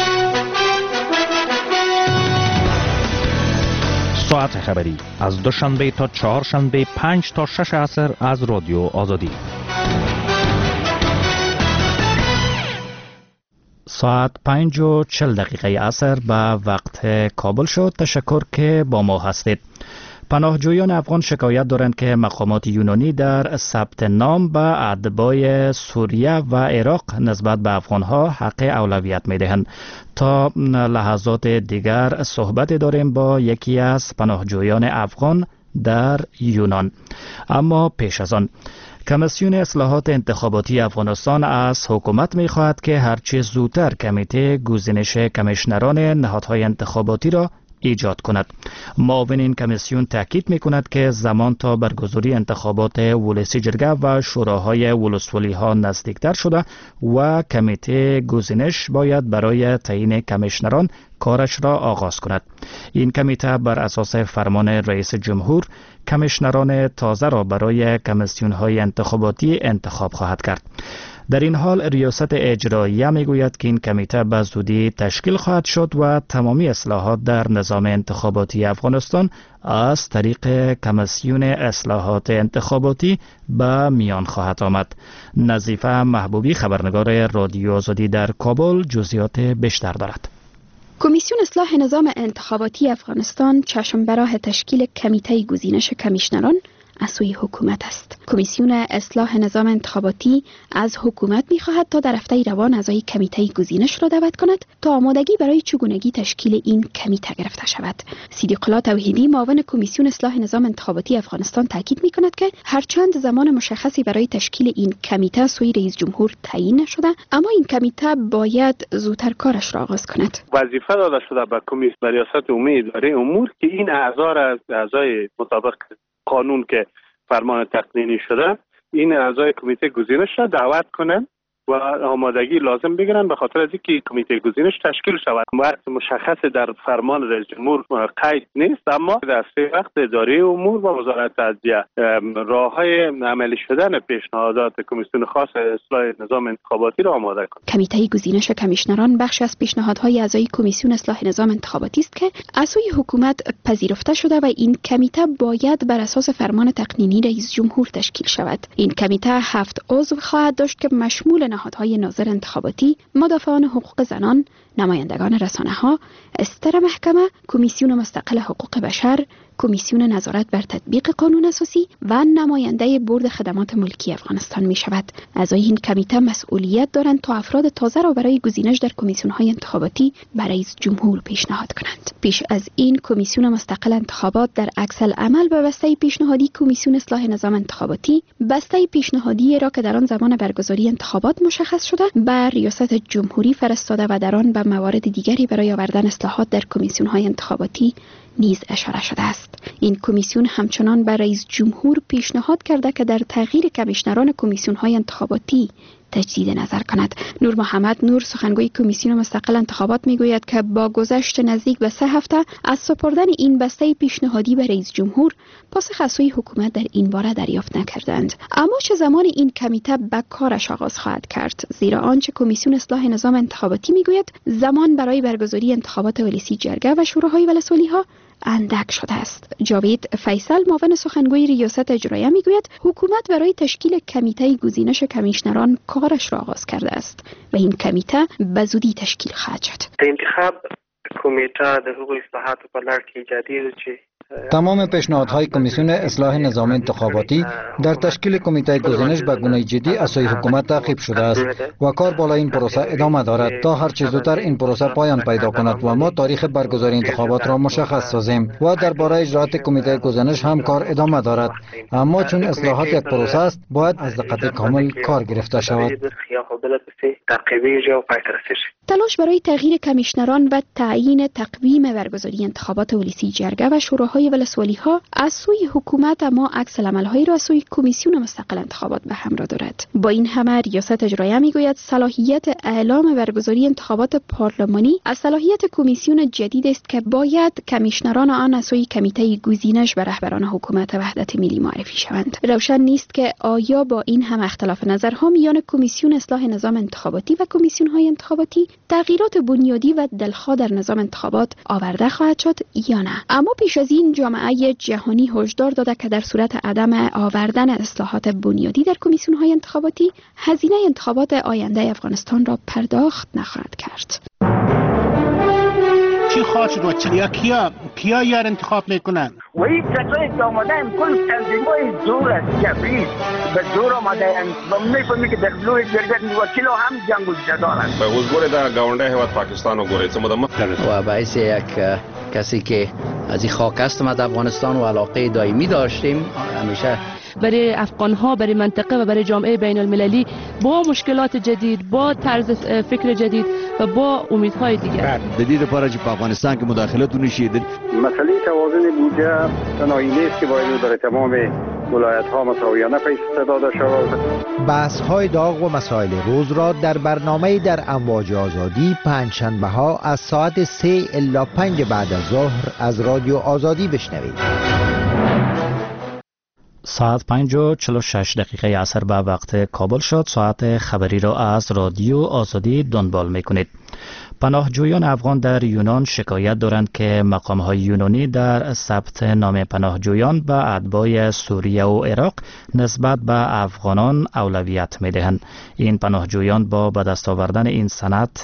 ساعت خبری از دوشنبه تا چهارشنبه پنج تا شش عصر از رادیو آزادی. ساعت پنج و چل دقیقه عصر به وقت کابل شد. تشکر که با ما هستید. پناهجویان افغان شکایت دارند که مقامات یونانی در ثبت نام به ادبای سوریه و عراق نسبت به افغانها حق اولویت می‌دهند. تا لحظات دیگر صحبت داریم با یکی از پناهجویان افغان در یونان. اما پیش از آن کمیسیون اصلاحات انتخاباتی افغانستان از حکومت می‌خواهد که هرچه زودتر کمیته گزینش کمیشنران نهادهای انتخاباتی را ایجاد کند. معاون این کمیسیون تاکید می‌کند که زمان تا برگزاری انتخابات ولسی جرگه و شوراهای ولسوالی ها نزدیکتر شده و کمیته گزینش باید برای تعیین کمیشنران کارش را آغاز کند. این کمیته بر اساس فرمان رئیس جمهور کمیشنران تازه را برای کمیسیون های انتخاباتی انتخاب خواهد کرد. در این حال ریاست اجراییه میگوید که این کمیته به زودی تشکیل خواهد شد و تمامی اصلاحات در نظام انتخاباتی افغانستان از طریق کمیسیون اصلاحات انتخاباتی به میان خواهد آمد. نظیفه محبوبی خبرنگار رادیو آزادی در کابل جزئیات بیشتر دارد. کمیسیون اصلاح نظام انتخاباتی افغانستان چشم به راه تشکیل کمیته گزینش کمیشنران از سوی حکومت است. کمیسیون اصلاح نظام انتخاباتی از حکومت می‌خواهد تا در هفته روان اعضای کمیته گزینش را دعوت کند تا آمادگی برای چگونگی تشکیل این کمیته گرفته شود. صدیق الله توحیدی معاون کمیسیون اصلاح نظام انتخاباتی افغانستان تاکید می‌کند که هرچند زمان مشخصی برای تشکیل این کمیته سوی رئیس جمهور تعیین نشده، اما این کمیته باید زودتر کارش را آغاز کند. وظیفه داده شده به کمیسیون ریاست عمومی اداره امور که این اعضا را از اعضای مطابق قانون که فرمان تقنینی شده این اعضای کمیته گزینش را دعوت کنند و آمادگی لازم بگیرن به خاطر از اینکه کمیته گزینش تشکیل شود. وقت مشخص در فرمان رئیس جمهور قید نیست، اما در سه وقت اداره امور و وزارت عدلیه راههای عملی شدن پیشنهادات کمیسیون خاص اصلاح نظام انتخاباتی را آماده کنند. کمیته گزینش کمیشنران بخش از پیشنهادهای اعضای کمیسیون اصلاح نظام انتخاباتی است که از سوی حکومت پذیرفته شده و این کمیته باید بر اساس فرمان تقنینی رئیس جمهور تشکیل شود. این کمیته هفت عضو خواهد داشت که مشمول نهادهای ناظر انتخاباتی، مدافعان حقوق زنان، نمایندگان رسانه‌ها، استر محکمه، کمیسیون مستقل حقوق بشر، کمیسیون نظارت بر تطبیق قانون اساسی و نماینده بورد خدمات ملکی افغانستان می شود. اعضای این کمیته مسئولیت دارند تا افراد تازه را برای گزینش در کمیسیون‌های انتخاباتی برای رئیس جمهور پیشنهاد کنند. پیش از این کمیسیون مستقل انتخابات در عکس العمل به بسته پیشنهادی کمیسیون اصلاح نظام انتخاباتی، بسته پیشنهادی را که در آن زمان برگزاری انتخابات مشخص شده بر ریاست جمهوری فرستاده و در آن به موارد دیگری برای آوردن اصلاحات در کمیسیون‌های انتخاباتی نیز اشاره شده است. این کمیسیون همچنان بر رئیس جمهور پیشنهاد کرده که در تغییر کمیشنران کمیسیون‌های انتخاباتی تجدید نظر کند. نور محمد نور سخنگوی کمیسیون مستقل انتخابات میگوید که با گذشت نزدیک به سه هفته از سپردن این بسته پیشنهادی به رئیس جمهور پاسخ از سوی حکومت در این باره دریافت نکردند. اما چه زمان این کمیته به کارش آغاز خواهد کرد؟ زیرا آنچه کمیسیون اصلاح نظام انتخاباتی میگوید زمان برای برگزاری انتخابات ولسی جرگه و شوراهای ولسوالی ها اندک شده است. جاوید فیصل معاون سخنگوی ریاست اجراییه میگوید حکومت برای تشکیل کمیته گزینش کمیشنران کارش را آغاز کرده است و این کمیته به زودی تشکیل خواهد شد. انتخاب کمیته در حقوق اصلاحات په لړ کې ایجادي چې تمام پیشنهادهای کمیسیون اصلاح نظام انتخاباتی در تشکیل کمیته گزینش به گونه جدی از سوی حکومت تعقیب شده است و کار بالا این پروسه ادامه دارد تا هر چه زودتر این پروسه پایان پیدا کند و ما تاریخ برگزاری انتخابات را مشخص سازیم و درباره اجرات کمیته گزینش هم کار ادامه دارد. اما چون اصلاحات یک پروسه است باید از دقت کامل کار گرفته شود. تلاش برای تغییر کمیشنران و تعیین تقویم برگزاری انتخابات ولسی جرگه و شوراهای های ولسوالی ها از سوی حکومت اما عکس العمل های را از سوی کمیسیون مستقل انتخابات به همراه دارد. با این همه ریاست اجراییه میگوید صلاحیت اعلام برگزاری انتخابات پارلمانی از صلاحیت کمیسیون جدید است که باید کمیشنران آن از سوی کمیته گزینش به رهبران حکومت وحدت ملی معرفی شوند. روشن نیست که آیا با این هم اختلاف نظرها میان کمیسیون اصلاح نظام انتخاباتی و کمیسیون های انتخاباتی تغییرات بنیادی و دلخواه در نظام انتخابات آورده خواهد شد یا نه. اما پیش از این جامعه جهانی هشدار داده که در صورت عدم آوردن اصلاحات بنیادی در کمیسیون های انتخاباتی هزینه انتخابات آینده افغانستان را پرداخت نخواهد کرد. چی خواهد شد و چیا کیا کیا یار انتخاب میکنن؟ و این کسایی که آمدن کل تنظیمای زور است جبری به زور آمدن و میفهمی که در بلوی جرگت وکیل هم جنگ و جدال است. به حضور در گاونده هوت پاکستان و گوریت مدام و باعث یک کسی که از این خاک است ما در افغانستان و علاقه دائمی داشتیم همیشه برای افغان ها، برای منطقه و برای جامعه بین المللی با مشکلات جدید، با طرز فکر جدید و با امیدهای دیگر. دلیل پارچ په افغانستان کې مداخلتونه شیدل. مسئله توازن بودجه تنهایی نیست که باید در تمام ولایت ها مساویانه پیش داده شود. بحث های داغ و مسائل روز را در برنامه در امواج آزادی پنجشنبه ها از ساعت سه الی پنج بعد از ظهر از رادیو آزادی بشنوید. ساعت پنج و چهل و شش دقیقه عصر به وقت کابل شد. ساعت خبری را از رادیو آزادی دنبال میکنید. پناهجویان افغان در یونان شکایت دارند که مقام‌های یونانی در ثبت نام پناهجویان به اتباع سوریه و عراق نسبت به افغانان اولویت می‌دهند. این پناهجویان با به دست آوردن این سند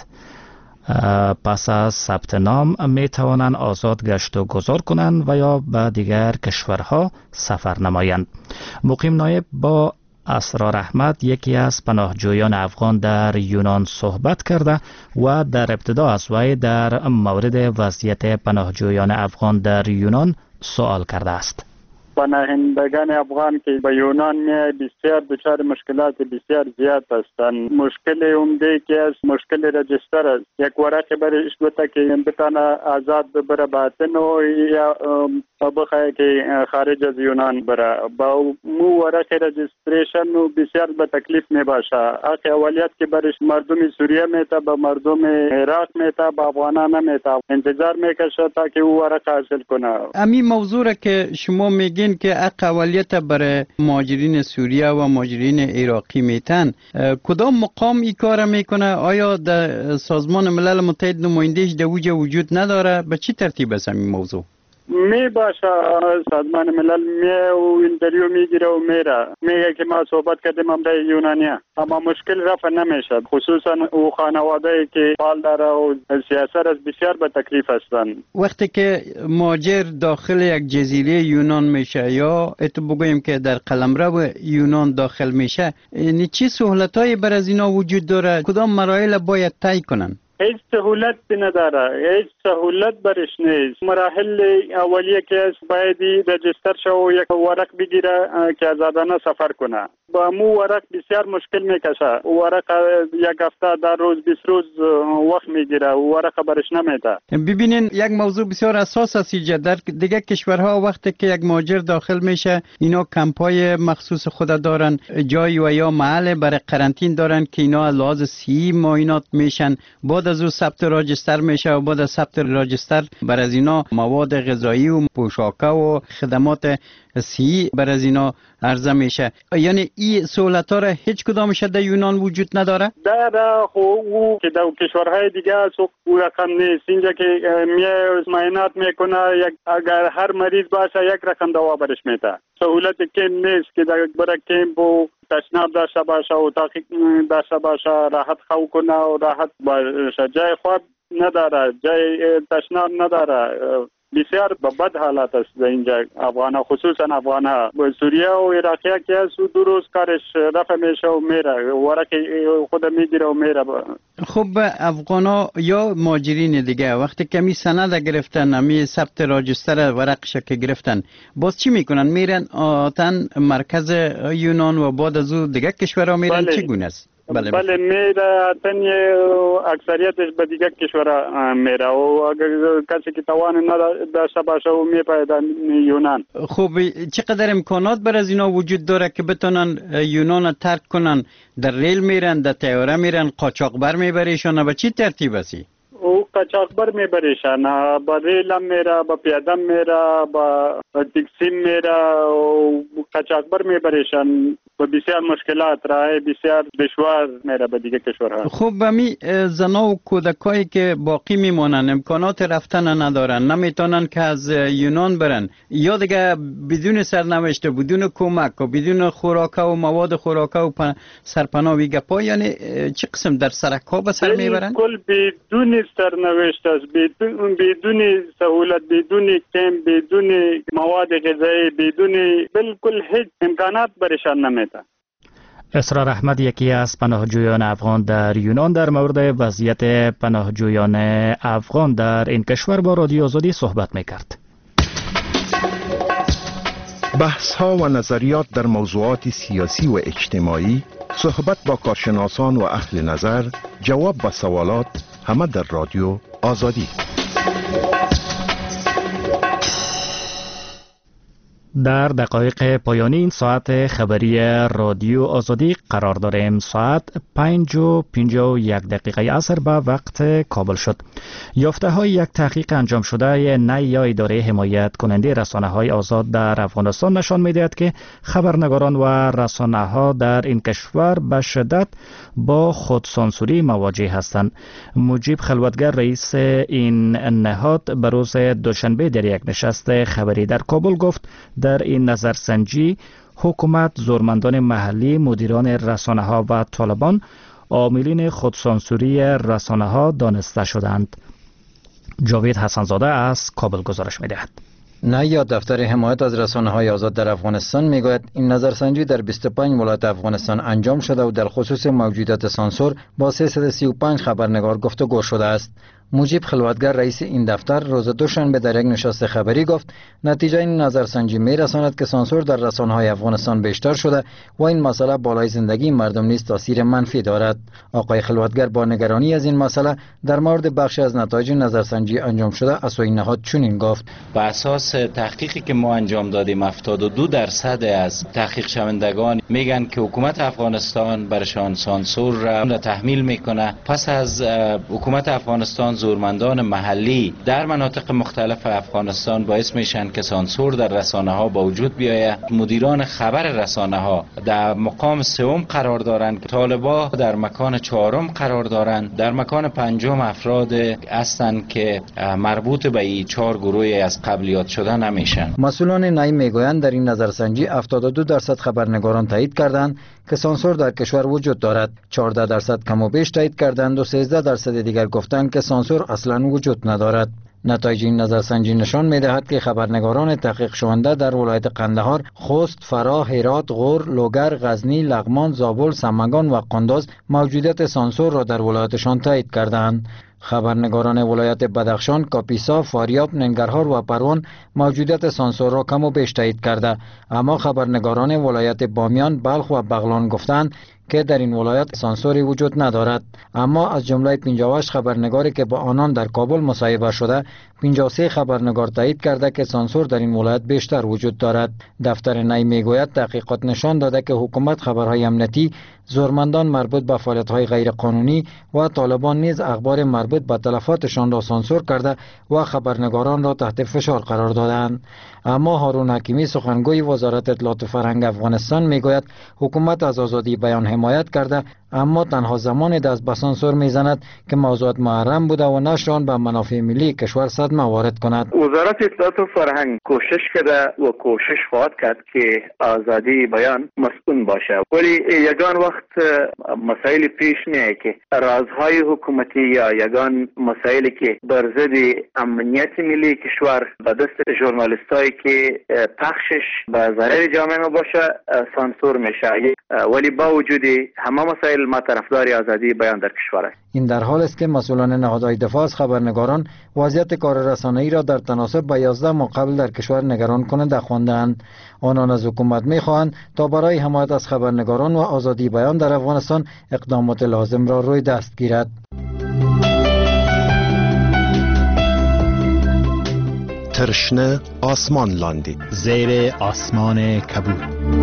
پس از ثبت نام می توانند آزاد گشت و گذار کنند و یا به دیگر کشورها سفر نمایند. مقیم نایب با اسرار احمد یکی از پناهجویان افغان در یونان صحبت کرده و در ابتدا از وی در مورد وضعیت پناهجویان افغان در یونان سوال کرده است. پناهندگان افغان که به یونان می بسیار دچار مشکلات بسیار زیاد هستند. مشکل عمده که از مشکل رجستر است. یک ورقه برش گوته که بتانه آزاد ببره باطن و یا بخواه که خارج از یونان بره. با مو ورقه رجستریشن و بسیار به تکلیف می باشه. آخه اولیت که برش مردم سوریه میتا به مردم عراق میتا به افغانان میتا انتظار میکشه تا که او ورقه حاصل کنه. امی موضوع که شما میگین که اقوالیت برای مهاجرین سوریه و مهاجرین عراقی میتن، کدام مقام این کار میکنه؟ آیا در سازمان ملل متحد نمایندهش در اوجه وجود نداره؟ به چی ترتیب است این موضوع؟ می باشه سازمان ملل می و اینتریو میگیره و میره میگه که ما صحبت کردیم هم در یونانیا، اما مشکل رفع نمیشد. خصوصا او خانواده که حال داره و سیاست از بسیار به تکلیف هستند. وقتی که مهاجر داخل یک جزیره یونان میشه یا اتو بگویم که در قلمرو یونان داخل میشه، یعنی چی سهولتایی بر از اینا وجود داره؟ کدام مراحل باید طی کنن؟ هیچ سهولت نداره، هیچ سهولت برش نیست. مراحل اولیه که باید رجستر شو و یک ورق بگیره که آزادانه سفر کنه. با مو ورق بسیار مشکل میکشه. ورق یک هفته در روز بیست روز وقت میگیره و ورق برش نمیده. ببینین یک موضوع بسیار اساس است در دیگه کشورها وقتی که یک مهاجر داخل میشه اینا کمپای مخصوص خود دارن، جای و یا محل برای قرنطین دارن که اینا لحاظ سی معاینات میشن. بعد از او ثبت راجستر میشه و بعد از ثبت راجستر بر از اینا مواد غذایی و پوشاکه و خدمات سی بر از اینا عرضه میشه. یعنی این سهولت ها را هیچ کدامش در یونان وجود نداره؟ در او که در کشورهای دیگه است او رقم نیست. اینجا که میه معاینات میکنه یک اگر هر مریض باشه یک رقم دوا برش میده. سهولت کم نیست که در برای کم و تشناب داشته باشه و تحقیق داشته باشه، راحت خو کنه و راحت باشه. جای خواب نداره، جای تشناب نداره. بسیار به بد حالت است در اینجا افغان ها، خصوصا افغان ها. سوریه و عراقی ها که از دو روز کارش رفع میشه و میره ورق خود میگیره و میره. خب افغان ها یا مهاجرین دیگه وقتی کمی سند گرفتن، امی ثبت راجستر ورقش که گرفتن، باز چی میکنن؟ میرن آتن مرکز یونان و بعد از او دیگه کشورها میرن. بله. چگونه است؟ بله بله میره تنی اکثریتش به دیگه کشورها میره و اگر کسی که توان نداشته باشه و میپاید یونان. خب چقدر امکانات بر از اینا وجود داره که بتونن یونان ترک کنن؟ در ریل میرن، در طیاره میرن، قاچاقبر میبریشن، به چی ترتیب هستی؟ او قاچاقبر میبریشن، با ریل هم میره، با پیاده میره، با تاکسی میره و قاچاقبر میبریشن. با بسیار مشکلات راه بسیار دشوار میره به دیگه کشورها. خب می زنا و کودکایی که باقی میمونن امکانات رفتن ندارن، نمیتونن که از یونان برن یا دیگه بدون سرنوشت، بدون کمک و بدون خوراک و مواد خوراک و سرپناه و گپا، یعنی چه قسم در سرک‌ها به سر میبرن؟ کل بدون سرنوشت است، بدون بدون سهولت، بدون کم، بدون مواد غذایی، بدون بالکل هیچ امکانات برشان نمیده. اسرار احمد یکی از پناهجویان افغان در یونان در مورد وضعیت پناهجویان افغان در این کشور با رادیو آزادی صحبت میکرد. بحث ها و نظریات در موضوعات سیاسی و اجتماعی، صحبت با کارشناسان و اهل نظر، جواب به سوالات، همه در رادیو آزادی. در دقایق پایانی این ساعت خبری رادیو آزادی قرار داریم. ساعت پنج و پنجاه و یک دقیقه عصر به وقت کابل شد. یافته های یک تحقیق انجام شده نی یا اداره حمایت کننده رسانه های آزاد در افغانستان نشان می‌دهد که خبرنگاران و رسانه ها در این کشور به شدت با خودسانسوری مواجه هستند. مجیب خلوتگر رئیس این نهاد به روز دوشنبه در یک نشست خبری در کابل گفت در این نظرسنجی حکومت، زورمندان محلی، مدیران رسانه ها و طالبان عاملین خودسانسوری رسانه ها دانسته شدند. جاوید حسنزاده از کابل گزارش می‌دهد. نه یا دفتر حمایت از رسانه های آزاد در افغانستان میگوید این نظرسنجی در بیست و پنج ولایت افغانستان انجام شده و در خصوص موجودیت سانسور با سیصد و سی و پنج خبرنگار گفتگو شده است. مجیب خلوتگر رئیس این دفتر روز دوشنبه در یک نشست خبری گفت نتیجه این نظرسنجی میرساند که سانسور در رسانه‌های افغانستان بیشتر شده و این مسئله بالای زندگی مردم نیز تاثیر منفی دارد. آقای خلوتگر با نگرانی از این مسئله در مورد بخشی از نتایج نظرسنجی انجام شده از سوی نهاد چنین گفت: بر اساس تحقیقی که ما انجام دادیم هفتاد و دو درصد از تحقیق شوندگان میگن که حکومت افغانستان برشان سانسور را تحمیل میکنه. پس از حکومت افغانستان زورمندان محلی در مناطق مختلف افغانستان باعث میشن که سانسور در رسانه ها با وجود بیاید. مدیران خبر رسانه ها در مقام سوم قرار دارند، طالبا در مکان چهارم قرار دارند، در مکان پنجم افراد هستند که مربوط به این چهار گروه از قبلیات شده نمیشن. مسئولان نی میگویند در این نظرسنجی هفتاد و دو درصد خبرنگاران تایید کردند که سانسور در کشور وجود دارد، چهارده درصد کم و بیش تایید کردند و سیزده درصد دیگر گفتند که سانسور اصلا وجود ندارد. نتایج این نظرسنجی نشان می‌دهد که خبرنگاران تحقیق شونده در ولایت قندهار، خوست، فراه، هرات، غور، لوگر، غزنی، لغمان، زابل، سمنگان و قندوز موجودیت سانسور را در ولایتشان تایید کردند. خبرنگاران ولایت بدخشان، کاپیسا، فاریاب، ننگرهار و پروان موجودیت سانسور را کم و بیش تایید کرده، اما خبرنگاران ولایت بامیان، بلخ و بغلان گفتند که در این ولایت سانسوری وجود ندارد. اما از جمله پنجاه و هشت خبرنگاری که با آنان در کابل مصاحبه شده، پنجاه و سه خبرنگار تایید کرده که سانسور در این ولایت بیشتر وجود دارد. دفتر نی میگوید تحقیقات نشان داده که حکومت خبرهای امنیتی، زورمندان مربوط به فعالیت‌های غیرقانونی و طالبان نیز اخبار مربوط به تلفاتشان را سانسور کرده و خبرنگاران را تحت فشار قرار دادند. اما هارون حکیمی سخنگوی وزارت اطلاعات و فرهنگ افغانستان میگوید حکومت از آزادی بیان حمایت کرده، اما تنها زمان دست به سانسور میزند که موضوعات محرم بوده و نشران به منافع ملی کشور صدمه وارد کند. وزارت اطلاعات و فرهنگ کوشش کرده و کوشش خواهد کرد که آزادی بیان مسئول باشه، ولی یگان وقت مسائل پیش میاد که رازهای حکومتی یا یگان مسائلی که بر ضد امنیت ملی کشور به دست ژورنالیستایی که پخشش به ضرر جامعه باشه سانسور میشه، ولی با وجود همه مسائل کل ما طرفدار آزادی بیان در کشور است. این در حال است که مسئولان نهادهای دفاع از خبرنگاران وضعیت کار رسانه‌ای را در تناسب با یازده ماه قبل در کشور نگران کننده خواندند. آنان از حکومت می‌خواهند تا برای حمایت از خبرنگاران و آزادی بیان در افغانستان اقدامات لازم را روی دست گیرد. ترشنه آسمان لاندی، زیر آسمان کبود.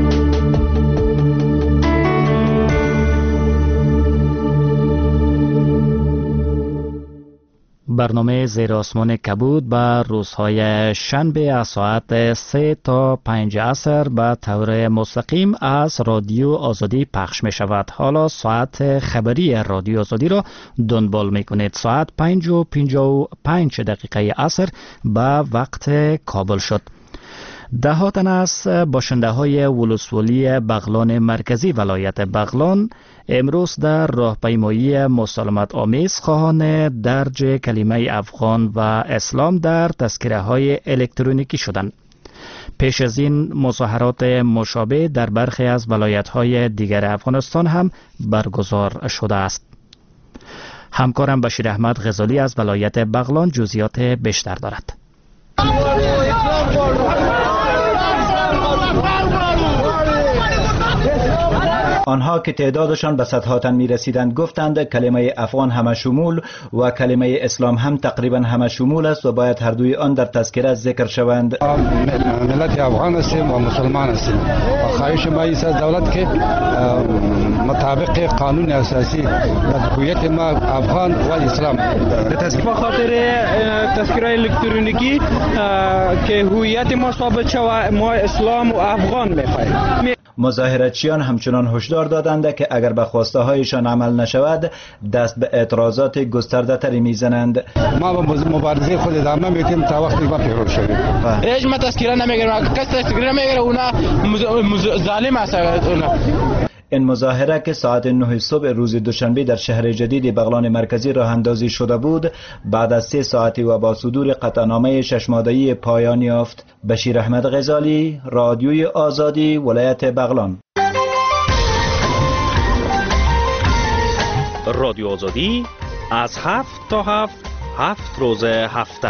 برنامه زیر آسمان کبود به روزهای شنبه از ساعت سه تا پنج عصر به طور مستقیم از رادیو آزادی پخش می شود. حالا ساعت خبری رادیو آزادی را دنبال می کنید. ساعت پنج و پنجاه و پنج دقیقه عصر به وقت کابل شد. ده ها تن از باشنده های ولسوالی بغلان مرکزی ولایت بغلان امروز در راهپیمایی مسالمت آمیز خواهان درج کلمه افغان و اسلام در تذکره های الکترونیکی شدند. پیش از این مظاهرات مشابه در برخی از ولایت های دیگر افغانستان هم برگزار شده است. همکارم بشیر احمد غزالی از ولایت بغلان جزئیات بیشتر دارد. آنها که تعدادشان به صدها تن می رسیدند گفتند کلمه افغان همه شمول و کلمه اسلام هم تقریبا همه شمول است و باید هر دوی آن در تذکره ذکر شوند. ملت افغان هستیم و مسلمان هستیم و خواهش ما است از دولت که مطابق قانون اساسی هویت ما افغان و اسلام به خاطر تذکره الکترونیکی که هویت ما ثابت شود ما اسلام و افغان می‌خواهیم. مظاهراتچیان همچنان هشدار دادند که اگر به خواسته هایشان عمل نشود دست به اعتراضات گسترده تری میزنند. ما با مبارزه خود ادامه میدیم تا وقتی ما پیروز شویم. هیچ ما تذکره نمیگیریم، کس تذکره نمیگیره، اونا ظالم است. این مظاهره که ساعت نه صبح روز دوشنبه در شهر جدید بغلان مرکزی راه اندازی شده بود بعد از سه ساعتی و با صدور قطعنامه ششماده‌ای پایان یافت. بشیر احمد غزالی، رادیوی آزادی، ولایت بغلان. رادیو آزادی از هفت تا هفت هفت روز هفته.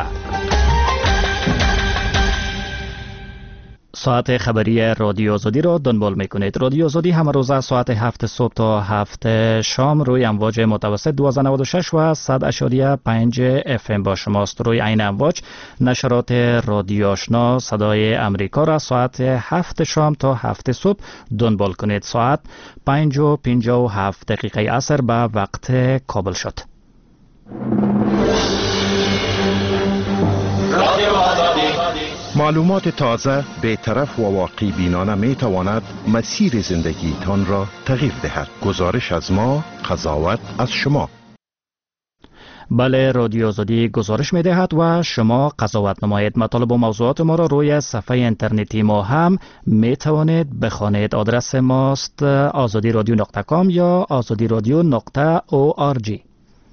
ساعت خبری رادیو آزادی را دنبال میکنید. رادیو آزادی همه روزه ساعت هفت صبح تا هفت شام روی امواج متوسط دویست و نود و شش و صد اشاریه پنج اف ام با شماست. روی این امواج نشرات رادیو آشنا صدای امریکا را ساعت هفت شام تا هفت صبح دنبال کنید. ساعت پنج و پنجاه و هفت دقیقه عصر به وقت کابل شد. معلومات تازه، بی‌طرف و واقع بینانه می تواند مسیر زندگی تان را تغییر دهد. گزارش از ما، قضاوت از شما. بله، رادیو آزادی گزارش می دهد و شما قضاوت نمایید. مطالب و موضوعات ما را روی صفحه اینترنتی ما هم می توانید بخوانید. آدرس ماست آزادی رادیو نقطه کام یا آزادی رادیو نقطه او آر جی.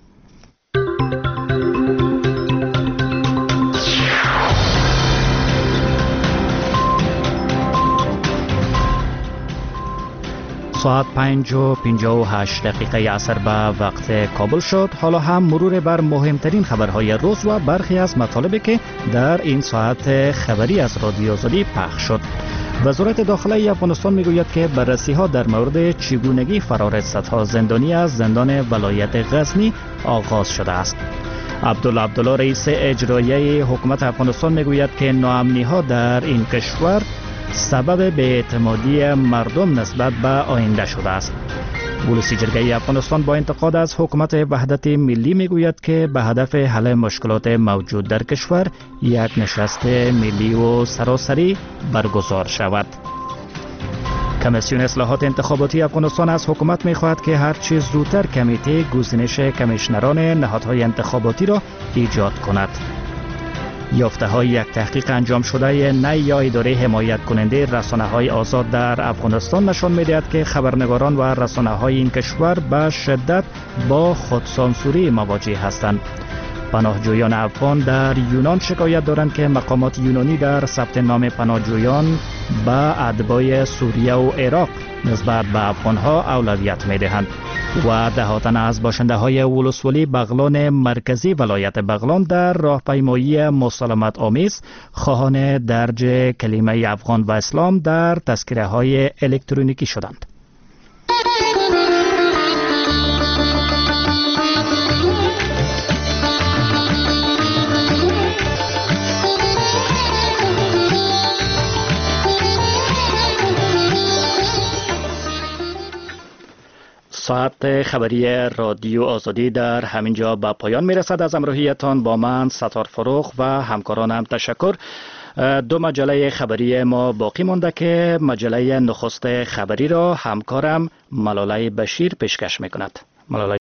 ساعت پنج و پنجاه و هشت دقیقه عصر به وقت کابل شد. حالا هم مرور بر مهمترین خبرهای روز و برخی از مطالبی که در این ساعت خبری از رادیو آزادی پخش شد. وزارت داخله افغانستان میگوید که بررسی ها در مورد چگونگی فرار صدها زندانی از زندان ولایت غزنی آغاز شده است. عبدالله عبدالله رئیس اجرایی حکومت افغانستان میگوید که ناامنی ها در این کشور سبب بی‌اعتمادی مردم نسبت به آینده شده است. ولسی جرگه افغانستان با انتقاد از حکومت وحدت ملی میگوید که به هدف حل مشکلات موجود در کشور یک نشست ملی و سراسری برگزار شود. کمیسیون اصلاحات انتخاباتی افغانستان از حکومت می‌خواهد که هر چه زودتر کمیته گزینش کمیشنران نهادهای انتخاباتی را ایجاد کند. یافته های یک تحقیق انجام شده نه یا اداره حمایت کننده رسانه های آزاد در افغانستان نشان می‌دهد که خبرنگاران و رسانه های این کشور به شدت با خودسانسوری مواجه هستند. پناهجویان افغان در یونان شکایت دارند که مقامات یونانی در ثبت نام پناهجویان به اتباع سوریه و عراق نسبت به افغانها اولویت می‌دهند. و دهاتن از باشنده های ولسوالی بغلان مرکزی ولایت بغلان در راهپیمایی مسالمت آمیز خواهان درج کلمه افغان و اسلام در تذکره های الکترونیکی شدند. ساعت خبری رادیو آزادی در همینجا به پایان میرسد. از همراهیتان با من ستار فروخ و همکارانم تشکر. دو مجله خبری ما باقی مانده که مجله نخست خبری را همکارم ملاله بشیر پیشکش میکند. ملاله